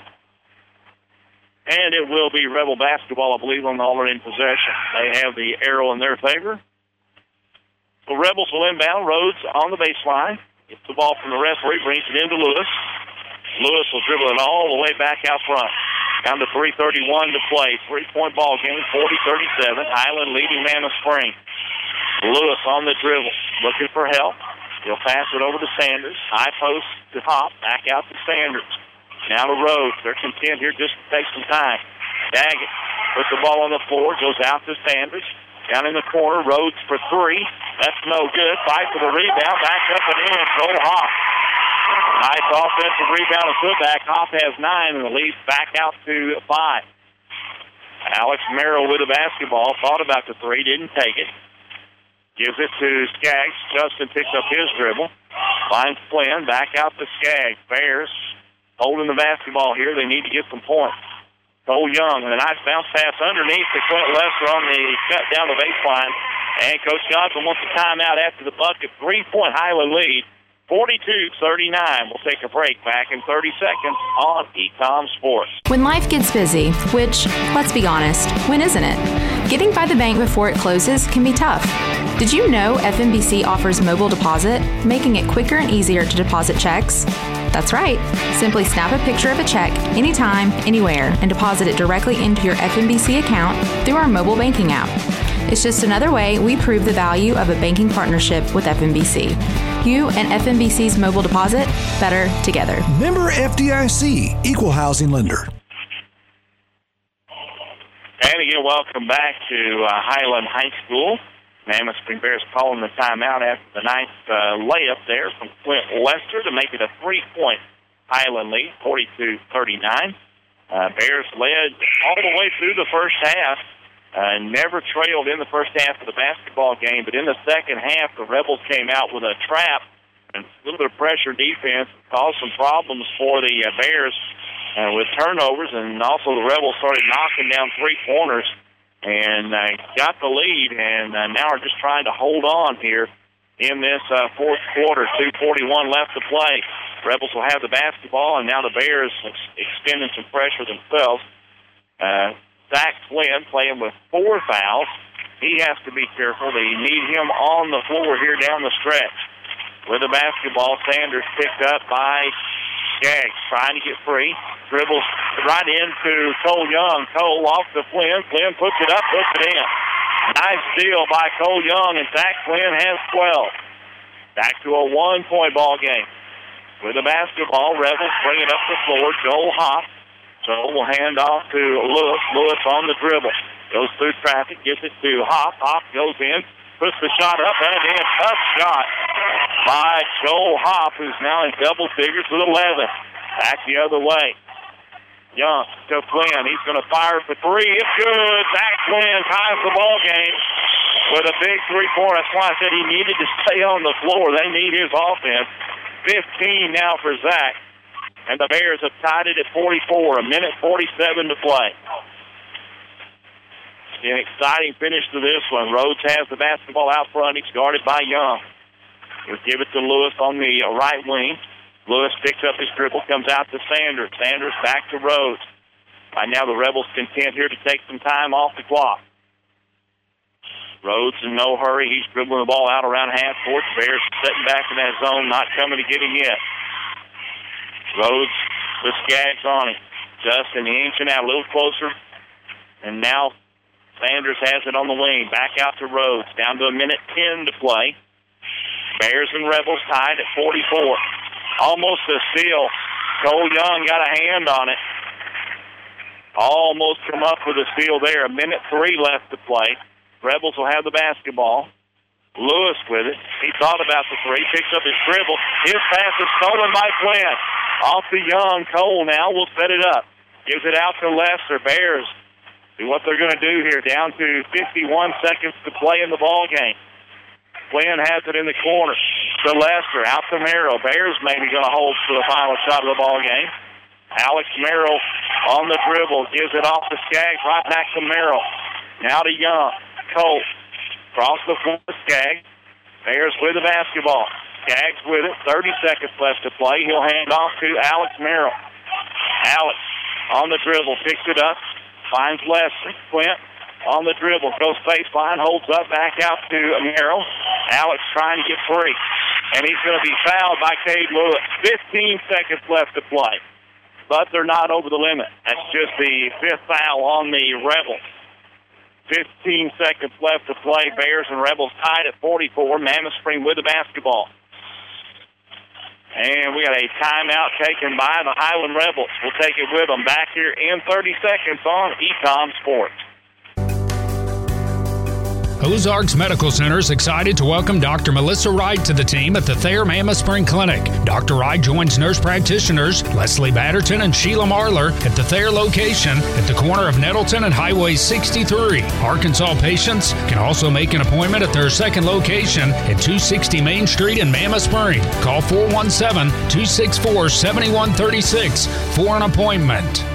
And it will be Rebel basketball, I believe, on all are in possession. They have the arrow in their favor. The Rebels will inbound. Rhodes on the baseline. Gets the ball from the referee, brings it into Lewis. Lewis will dribble it all the way back out front. Down to 3:31 to play. 3-point ball game, 40-37. Highland leading Mammoth Spring. Lewis on the dribble, looking for help. He'll pass it over to Sanders. High post to Hop. Back out to Sanders. Now to Rhodes. They're content here just to take some time. Daggett puts the ball on the floor. Goes out to Sanders. Down in the corner. Rhodes for three. That's no good. Fight for the rebound. Back up and in. Cole Hop. Nice offensive rebound and putback. Hop has 9 and the lead's back out to 5. Alex Merrill with the basketball. Thought about the three. Didn't take it. Gives it to Skaggs. Justin picks up his dribble. Finds Flynn. Back out to Skaggs. Bears holding the basketball here. They need to get some points. Cole Young, and a nice bounce pass underneath to Clint Lester on the cut down the baseline. And Coach Johnson wants a timeout after the bucket. 3-point Highland lead. 42-39. We'll take a break. Back in 30 seconds on Ecom Sports. When life gets busy, which, let's be honest, when isn't it? Getting by the bank before it closes can be tough. Did you know FNBC offers mobile deposit, making it quicker and easier to deposit checks? That's right. Simply snap a picture of a check anytime, anywhere, and deposit it directly into your FNBC account through our mobile banking app. It's just another way we prove the value of a banking partnership with FNBC. You and FNBC's mobile deposit, better together. Member FDIC, Equal Housing Lender. And again, welcome back to Highland High School. Mammoth Spring Bears calling the timeout after the nice layup there from Clint Lester to make it a 3-point Highland lead, 42-39. Bears led all the way through the first half. Never trailed in the first half of the basketball game, but in the second half, the Rebels came out with a trap and a little bit of pressure defense, caused some problems for the Bears with turnovers, and also the Rebels started knocking down three-pointers and got the lead, and now are just trying to hold on here in this fourth quarter. 2:41 left to play. Rebels will have the basketball, and now the Bears extending some pressure themselves. Zach Flynn playing with 4 fouls. He has to be careful. They need him on the floor here down the stretch. With the basketball, Sanders picked up by Skaggs, trying to get free. Dribbles right into Cole Young. Cole off to Flynn. Flynn puts it up, puts it in. Nice steal by Cole Young, and Zach Flynn has 12. Back to a 1-point ball game. With the basketball, Rebels bring it up the floor. Joel Hop. Joel will hand off to Lewis. Lewis on the dribble. Goes through traffic, gets it to Hop. Hop goes in, puts the shot up and in. Tough shot by Joel Hop, who's now in double figures with 11. Back the other way. Young to Flynn. He's going to fire for three. It's good. Zach Flynn ties the ball game with a big three-pointer. That's why I said he needed to stay on the floor. They need his offense. 15 now for Zach. And the Bears have tied it at 44, 1:47 to play. An exciting finish to this one. Rhodes has the basketball out front. He's guarded by Young. He'll give it to Lewis on the right wing. Lewis picks up his dribble, comes out to Sanders. Sanders back to Rhodes. Right now the Rebels content here to take some time off the clock. Rhodes in no hurry. He's dribbling the ball out around half court. Bears sitting back in that zone, not coming to get him yet. Rhodes with Skaggs on him. Justin inching out a little closer. And now Sanders has it on the wing. Back out to Rhodes. Down to 1:10 to play. Bears and Rebels tied at 44. Almost a steal. Cole Young got a hand on it. Almost come up with a steal there. 1:03 left to play. Rebels will have the basketball. Lewis with it. He thought about the three. Picks up his dribble. His pass is stolen by Flynn. Off to Young. Cole now will set it up. Gives it out to Lester. Bears do what they're going to do here. Down to 51 seconds to play in the ball game. Flynn has it in the corner to Lester. Out to Merrill. Bears maybe going to hold for the final shot of the ball game. Alex Merrill on the dribble. Gives it off to Skaggs. Right back to Merrill. Now to Young. Cole. Across the floor to Skaggs. Bears with the basketball. Skaggs with it. 30 seconds left to play. He'll hand off to Alex Merrill. Alex on the dribble. Picks it up. Finds Lester. Flint on the dribble. Goes baseline. Holds up. Back out to Merrill. Alex trying to get free. And he's going to be fouled by Cade Lewis. 15 seconds left to play. but they're not over the limit. That's just the 5th foul on the Rebels. 15 seconds left to play. Bears and Rebels tied at 44. Mammoth Spring with the basketball. And we got a timeout taken by the Highland Rebels. We'll take it with them back here in 30 seconds on Ecom Sports. Ozarks Medical Center is excited to welcome Dr. Melissa Wright to the team at the Thayer Mammoth Spring Clinic. Dr. Wright joins nurse practitioners Leslie Batterton and Sheila Marler at the Thayer location at the corner of Nettleton and Highway 63. Arkansas patients can also make an appointment at their second location at 260 Main Street in Mammoth Spring. Call 417-264-7136 for an appointment.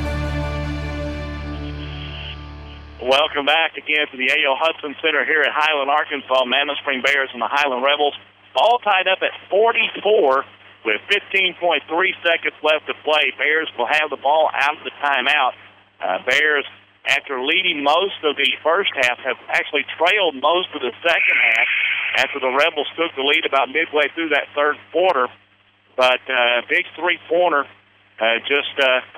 Welcome back again to the A.O. Hudson Center here at Highland, Arkansas. Mammoth Spring Bears and the Highland Rebels all tied up at 44 with 15.3 seconds left to play. Bears will have the ball out of the timeout. Bears, after leading most of the first half, have actually trailed most of the second half after the Rebels took the lead about midway through that third quarter. But big three-pointer just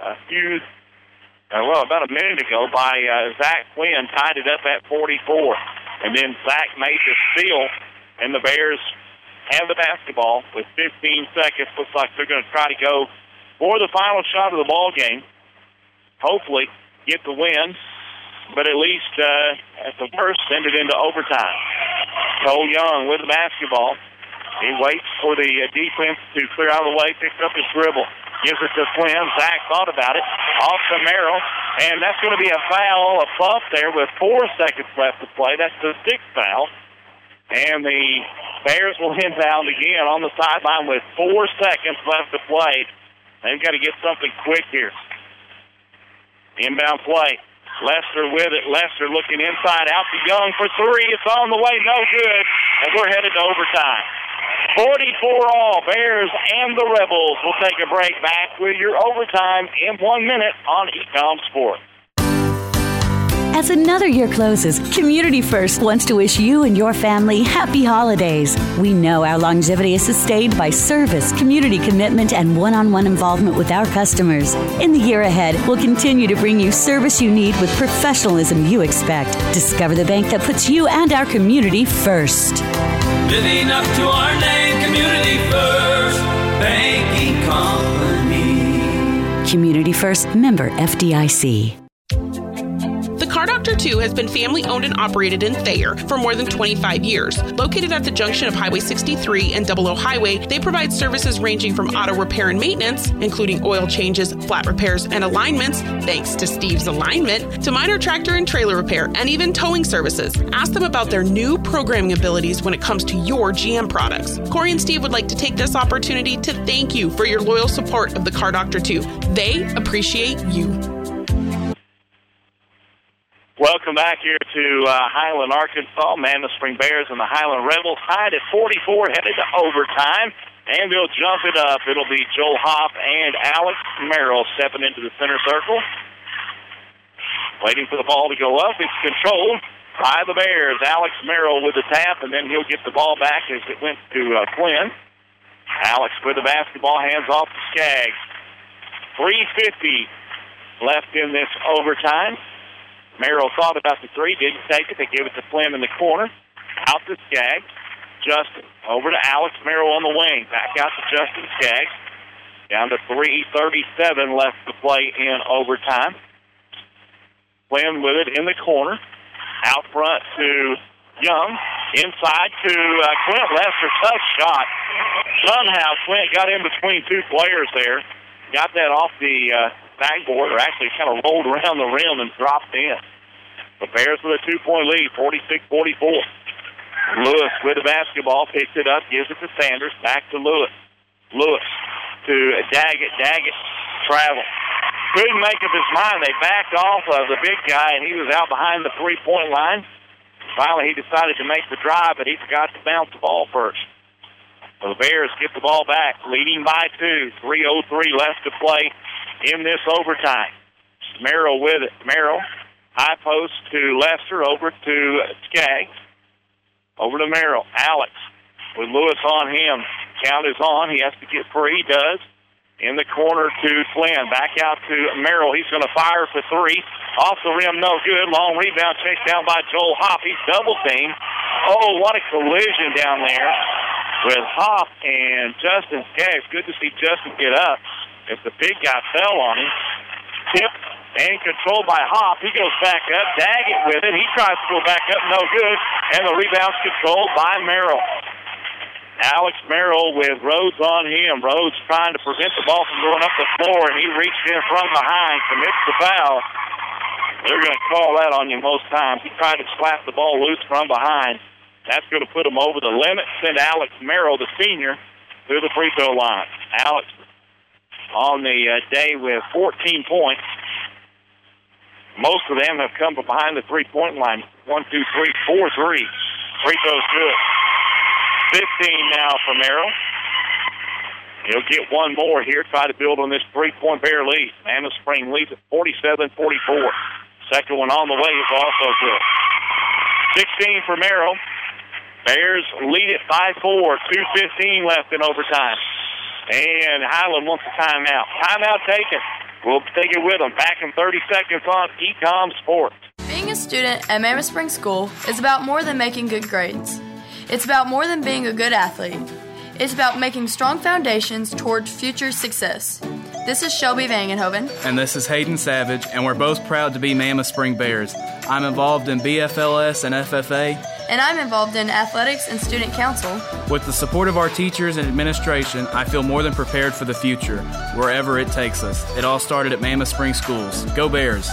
about a minute ago by Zach Quinn tied it up at 44. And then Zach made the steal, and the Bears have the basketball with 15 seconds. Looks like they're going to try to go for the final shot of the ball game. Hopefully get the win, but at least at the worst send it into overtime. Cole Young with the basketball. He waits for the defense to clear out of the way, picks up his dribble. Gives it to Flynn. Zach thought about it. Off to Merrill. And that's going to be a foul, a bump there with 4 seconds left to play. That's the 6th foul. And the Bears will inbound again on the sideline with 4 seconds left to play. They've got to get something quick here. Inbound play. Lester with it. Lester looking inside out to Young for three. It's on the way. No good. And we're headed to overtime. 44 all, Bears and the Rebels. We'll take a break. Back with your overtime in 1 minute on Ecom Sports. As another year closes, Community First wants to wish you and your family happy holidays. We know our longevity is sustained by service, community commitment, and one-on-one involvement with our customers. In the year ahead, we'll continue to bring you service you need with professionalism you expect. Discover the bank that puts you and our community first. Living up to our name, Community First Banking Company. Community First, member FDIC. The Car Doctor 2 has been family-owned and operated in Thayer for more than 25 years. Located at the junction of Highway 63 and 00 Highway, they provide services ranging from auto repair and maintenance, including oil changes, flat repairs, and alignments, thanks to Steve's Alignment, to minor tractor and trailer repair, and even towing services. Ask them about their new programming abilities when it comes to your GM products. Corey and Steve would like to take this opportunity to thank you for your loyal support of the Car Doctor 2. They appreciate you. Welcome back here to Highland, Arkansas. Mammoth Spring Bears and the Highland Rebels tied at 44, headed to overtime. And they'll jump it up. It'll be Joel Hoff and Alex Merrill stepping into the center circle. Waiting for the ball to go up. It's controlled by the Bears. Alex Merrill with the tap, and then he'll get the ball back as it went to Quinn. Alex with the basketball, hands off to Skaggs. 3:50 left in this overtime. Merrill thought about the three, didn't take it. They gave it to Flynn in the corner. Out to Skaggs. Justin over to Alex Merrill on the wing. Back out to Justin Skaggs. Down to 3:37 left to play in overtime. Flynn with it in the corner. Out front to Young. Inside to Clint Lester. Tough shot. Somehow Clint got in between two players there. Got that off the backboard, or actually kind of rolled around the rim and dropped in. The Bears with a 2-point lead, 46-44. Lewis with the basketball, picks it up, gives it to Sanders, back to Lewis. Lewis to Daggett. Daggett travel. Couldn't make up his mind. They backed off of the big guy, and he was out behind the three-point line. Finally, he decided to make the drive, but he forgot to bounce the ball first. So the Bears get the ball back, leading by 2. 3:03 left to play in this overtime. Merrill with it. Merrill, high post to Lester, over to Skaggs. Over to Merrill. Alex with Lewis on him. Count is on. He has to get free. He does. In the corner to Flynn. Back out to Merrill. He's going to fire for three. Off the rim, no good. Long rebound chased down by Joel Hopp. He's double teamed. Oh, what a collision down there with Hopp and Justin Skaggs. Good to see Justin get up as the big guy fell on him. Tipped and controlled by Hopp. He goes back up. Daggett with it. He tries to go back up. No good. And the rebound's controlled by Merrill. Alex Merrill with Rhodes on him. Rhodes trying to prevent the ball from going up the floor, and he reached in from behind, commits the foul. They're going to call that on you most times. He tried to slap the ball loose from behind. That's going to put him over the limit, send Alex Merrill, the senior, through the free throw line. Alex on the day with 14 points. Most of them have come from behind the three-point line. 1, 2, 3, 4, 3. Free throw's good. 15 now for Merrill. He'll get one more here, try to build on this three-point Bear lead. Mammoth Spring leads at 47-44. Second one on the way is also good. 16 for Merrill. Bears lead at 5-4, 2:15 left in overtime. And Highland wants a timeout. Timeout taken. We'll take it with them. Back in 30 seconds on Ecom Sports. Being a student at Mammoth Spring School is about more than making good grades. It's about more than being a good athlete. It's about making strong foundations toward future success. This is Shelby Vangenhoven. And this is Hayden Savage, and we're both proud to be Mammoth Spring Bears. I'm involved in BFLS and FFA. And I'm involved in athletics and student council. With the support of our teachers and administration, I feel more than prepared for the future, wherever it takes us. It all started at Mammoth Spring Schools. Go Bears!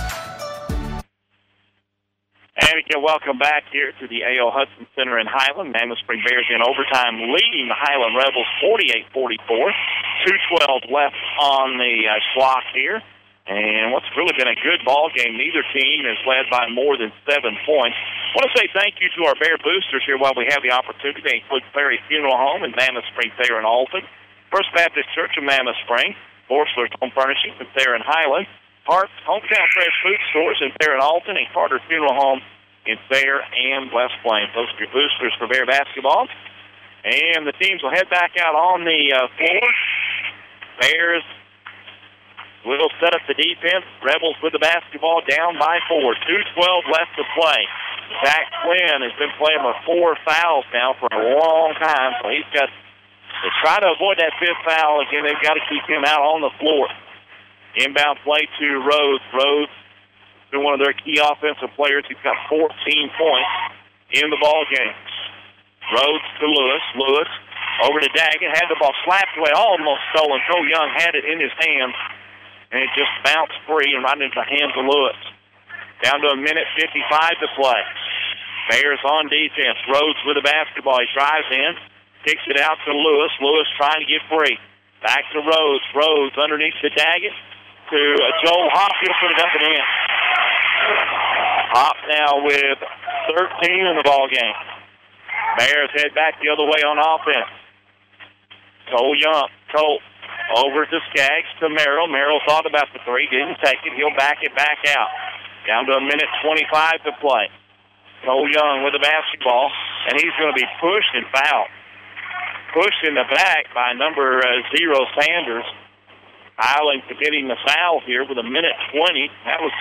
And again, welcome back here to the A.O. Hudson Center in Highland. Mammoth Spring Bears in overtime leading the Highland Rebels 48-44. 2:12 left on the clock here. And what's really been a good ball game. Neither team is led by more than 7 points. I want to say thank you to our Bear boosters here while we have the opportunity. They include Ferry Funeral Home in Mammoth Spring, Thayer, and Alton. First Baptist Church of Mammoth Spring. Borsler's Home Furnishings in Thayer and Highland. Hart's Hometown Fresh Food Stores in Thayer and Alton, and Carter Funeral Home in Thayer and West Plains. Those are your boosters for Bear basketball. And the teams will head back out on the floor. Bears will set up the defense. Rebels with the basketball down by 4. 2:12 left to play. Zach Flynn has been playing with 4 fouls now for a long time, so he's got to try to avoid that 5th foul. Again, they've got to keep him out on the floor. Inbound play to Rhodes. Rhodes has been one of their key offensive players. He's got 14 points in the ball game. Rhodes to Lewis. Lewis over to Daggett. Had the ball slapped away, almost stolen. Cole Young had it in his hands, and it just bounced free and right into the hands of Lewis. Down to 1:55 to play. Bears on defense. Rhodes with the basketball. He drives in, kicks it out to Lewis. Lewis trying to get free. Back to Rhodes. Rhodes underneath the Daggett to Joel Hopp. He'll put it up and in. Hopp now with 13 in the ball game. Bears head back the other way on offense. Cole Young. Cole over to Skaggs to Merrill. Merrill thought about the three. Didn't take it. He'll back it back out. Down to 1:25 to play. Cole Young with the basketball, and he's going to be pushed and fouled. Pushed in the back by number 0, Sanders. Highland committing the foul here with 1:20. That was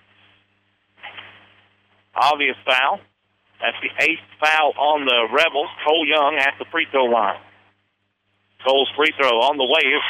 obvious foul. That's the 8th foul on the Rebels. Cole Young at the free throw line. Cole's free throw on the way is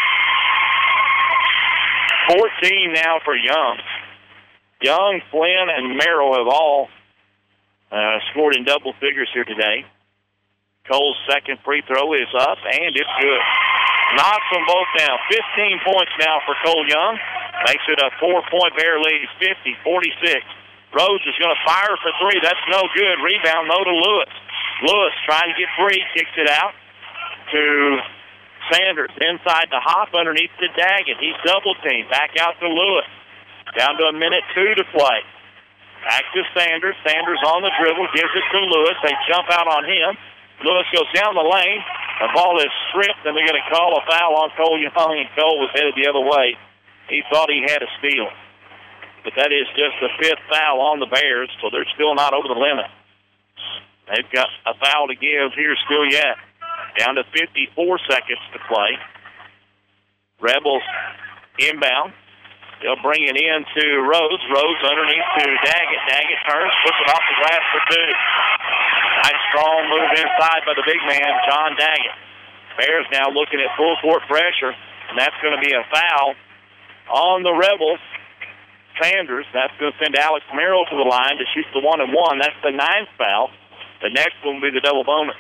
good. 14 now for Young. Young, Flynn, and Merrill have all scored in double figures here today. Cole's second free throw is up, and it's good. Knocks them both down. 15 points now for Cole Young. Makes it a 4-point Bear lead, 50-46. Rhodes is going to fire for three. That's no good. Rebound, though, to Lewis. Lewis trying to get free, kicks it out to Sanders. Inside the Hop underneath the Daggett. He's double-teamed. Back out to Lewis. Down to 1:02 to play. Back to Sanders. Sanders on the dribble. Gives it to Lewis. They jump out on him. Lewis goes down the lane. The ball is stripped, and they're going to call a foul on Cole Young, and Cole was headed the other way. He thought he had a steal. But that is just the 5th foul on the Bears, so they're still not over the limit. They've got a foul to give here still yet. Down to 54 seconds to play. Rebels inbound. They'll bring it in to Rose. Rose underneath to Daggett. Daggett turns, puts it off the glass for two. Nice strong move inside by the big man, John Daggett. Bears now looking at full court pressure, and that's going to be a foul on the Rebels. Sanders, that's going to send Alex Merrill to the line to shoot the 1-and-1. That's the 9th foul. The next one will be the double bonus.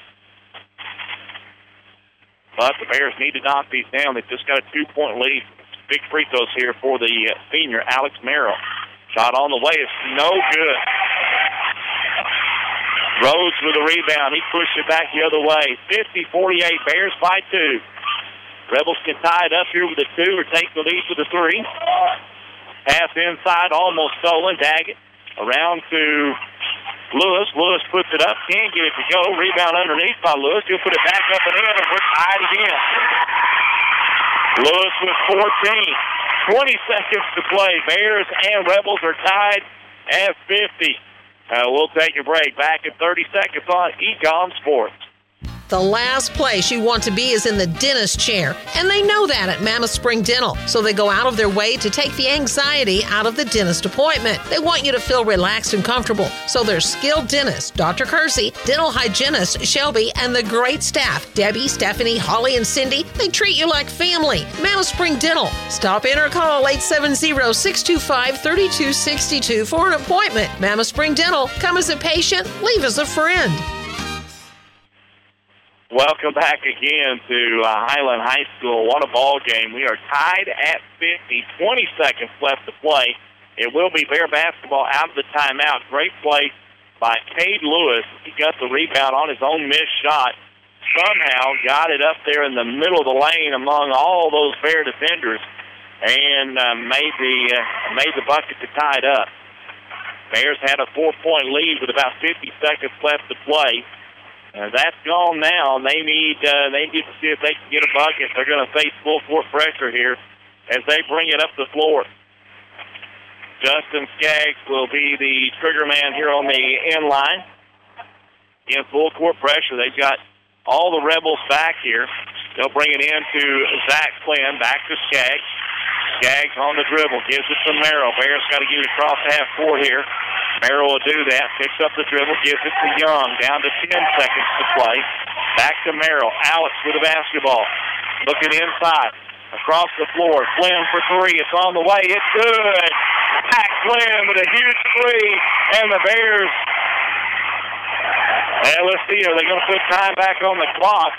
But the Bears need to knock these down. They've just got a 2-point lead. Big free throws here for the senior, Alex Merrill. Shot on the way. It's no good. Rhodes with a rebound. He pushed it back the other way. 50-48. Bears by 2. Rebels can tie it up here with a 2 or take the lead with a 3. Pass inside, almost stolen. Daggett around to Lewis. Lewis puts it up. Can't get it to go. Rebound underneath by Lewis. He'll put it back up and in, and we're tied again. Lewis with 14. 20 seconds to play. Bears and Rebels are tied at 50. We'll take a break. Back in 30 seconds on Ecom Sports. The last place you want to be is in the dentist chair, and they know that at Mammoth Spring Dental, so they go out of their way to take the anxiety out of the dentist appointment. They want you to feel relaxed and comfortable, so their skilled dentist, Dr. Kersey, dental hygienist Shelby, and the great staff, Debbie, Stephanie, Holly, and Cindy, they treat you like family. Mammoth Spring Dental. Stop in or call 870-625-3262 for an appointment. Mammoth Spring Dental. Come as a patient, leave as a friend. Welcome back again to Highland High School. What a ball game. We are tied at 50. 20 seconds left to play. It will be Bear basketball out of the timeout. Great play by Cade Lewis. He got the rebound on his own missed shot. Somehow got it up there in the middle of the lane among all those Bear defenders and made the bucket to tie it up. Bears had a 4-point lead with about 50 seconds left to play. That's gone now. They need to see if they can get a bucket. They're going to face full court pressure here as they bring it up the floor. Justin Skaggs will be the trigger man here on the end line. In full court pressure, they've got all the Rebels back here. They'll bring it in to Zach Flynn, back to Skaggs. Skaggs on the dribble, gives it to Merrill. Bears got to get it across half court here. Merrill will do that, picks up the dribble, gives it to Young, down to 10 seconds to play. Back to Merrill. Alex with the basketball. Looking inside. Across the floor. Flynn for 3. It's on the way. It's good. Back Flynn with a huge 3. And the Bears. And let's see. Are they going to put time back on the clock?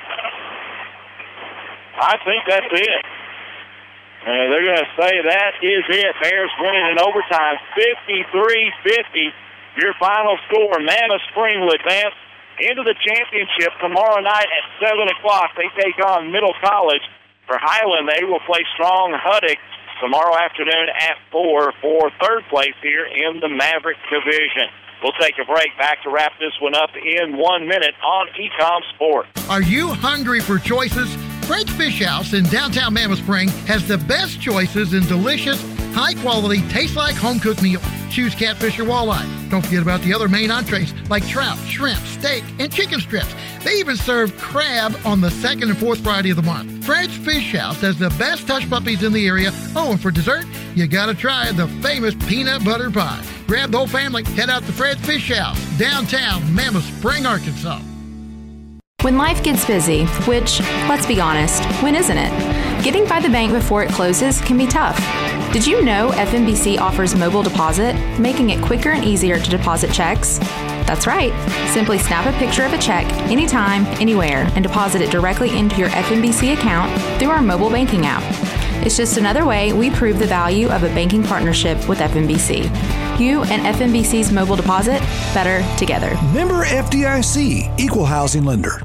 I think that's it. They're going to say that is it. Bears winning in overtime, 53-50. Your final score. Mammoth Spring will advance into the championship tomorrow night at 7 o'clock. They take on Middle College. For Highland, they will play Strong Huddock tomorrow afternoon at 4 for third place here in the Maverick Division. We'll take a break. Back to wrap this one up in 1 minute on Ecom Sports. Are you hungry for choices? Fred's Fish House in downtown Mammoth Spring has the best choices in delicious, high-quality, taste-like-home-cooked meals. Choose catfish or walleye. Don't forget about the other main entrees like trout, shrimp, steak, and chicken strips. They even serve crab on the second and fourth Friday of the month. Fred's Fish House has the best hush puppies in the area. Oh, and for dessert, you gotta try the famous peanut butter pie. Grab the whole family, head out to Fred's Fish House, downtown Mammoth Spring, Arkansas. When life gets busy, which, let's be honest, when isn't it? Getting by the bank before it closes can be tough. Did you know FNBC offers mobile deposit, making it quicker and easier to deposit checks? That's right. Simply snap a picture of a check anytime, anywhere, and deposit it directly into your FNBC account through our mobile banking app. It's just another way we prove the value of a banking partnership with FNBC. You and FNBC's mobile deposit, better together. Member FDIC, Equal Housing Lender.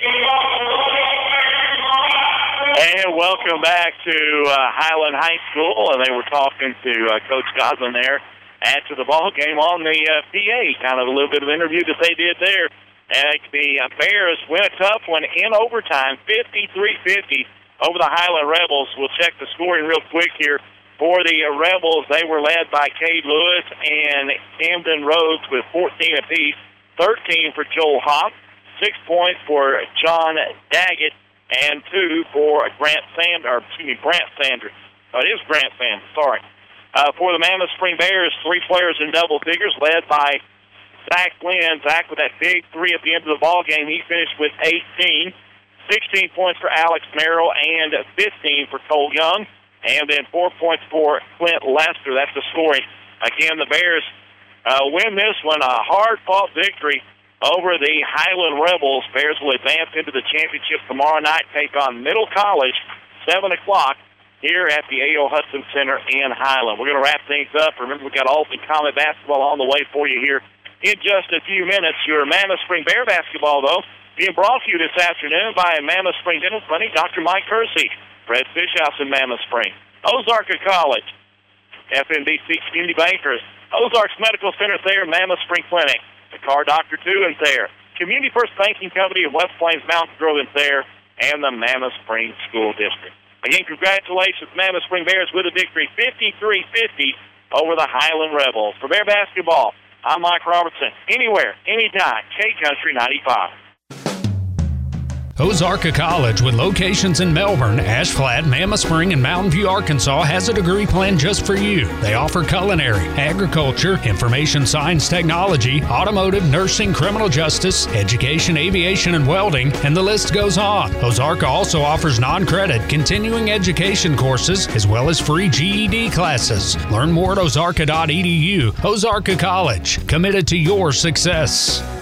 And welcome back to Highland High School. And they were talking to Coach Godwin there after the ball game on the PA. Kind of a little bit of interview that they did there. And the Bears win a tough one in overtime, 53-50 over the Highland Rebels. We'll check the scoring real quick here. For the Rebels, they were led by Cade Lewis and Camden Rhodes with 14 apiece, 13 for Joel Hopp, 6 points for John Daggett, and 2 for Brant Sanders. It is Grant Sanders, sorry. For the Mammoth Spring Bears, 3 players in double figures, led by Zach Glenn. Zach with that big 3 at the end of the ball game. He finished with 18. 16 points for Alex Merrill and 15 for Cole Young. And then 4 points for Clint Lester. That's the scoring. Again, the Bears win this one, a hard-fought victory over the Highland Rebels. Bears will advance into the championship tomorrow night, take on Middle College, 7 o'clock here at the A.O. Hudson Center in Highland. We're going to wrap things up. Remember, we've got Alton Comet basketball on the way for you here in just a few minutes. Your Mammoth Spring Bear basketball, though, being brought to you this afternoon by Mammoth Spring Dental Clinic, Dr. Mike Kersey, Fred Fishhouse in Mammoth Spring, Ozarka College, FNBC Community Bankers, Ozarks Medical Center there, Mammoth Spring Clinic, the Car Doctor 2 in there, Community First Banking Company of West Plains Mountain Grove in there, and the Mammoth Spring School District. Again, congratulations, Mammoth Spring Bears with a victory, 53-50 over the Highland Rebels. For Bear basketball, I'm Mike Robertson. Anywhere, anytime, K-Country 95. Ozarka College, with locations in Melbourne, Ash Flat, Mammoth Spring, and Mountain View, Arkansas, has a degree plan just for you. They offer culinary, agriculture, information science technology, automotive, nursing, criminal justice, education, aviation, and welding, and the list goes on. Ozarka also offers non-credit continuing education courses as well as free GED classes. Learn more at ozarka.edu. Ozarka College, committed to your success.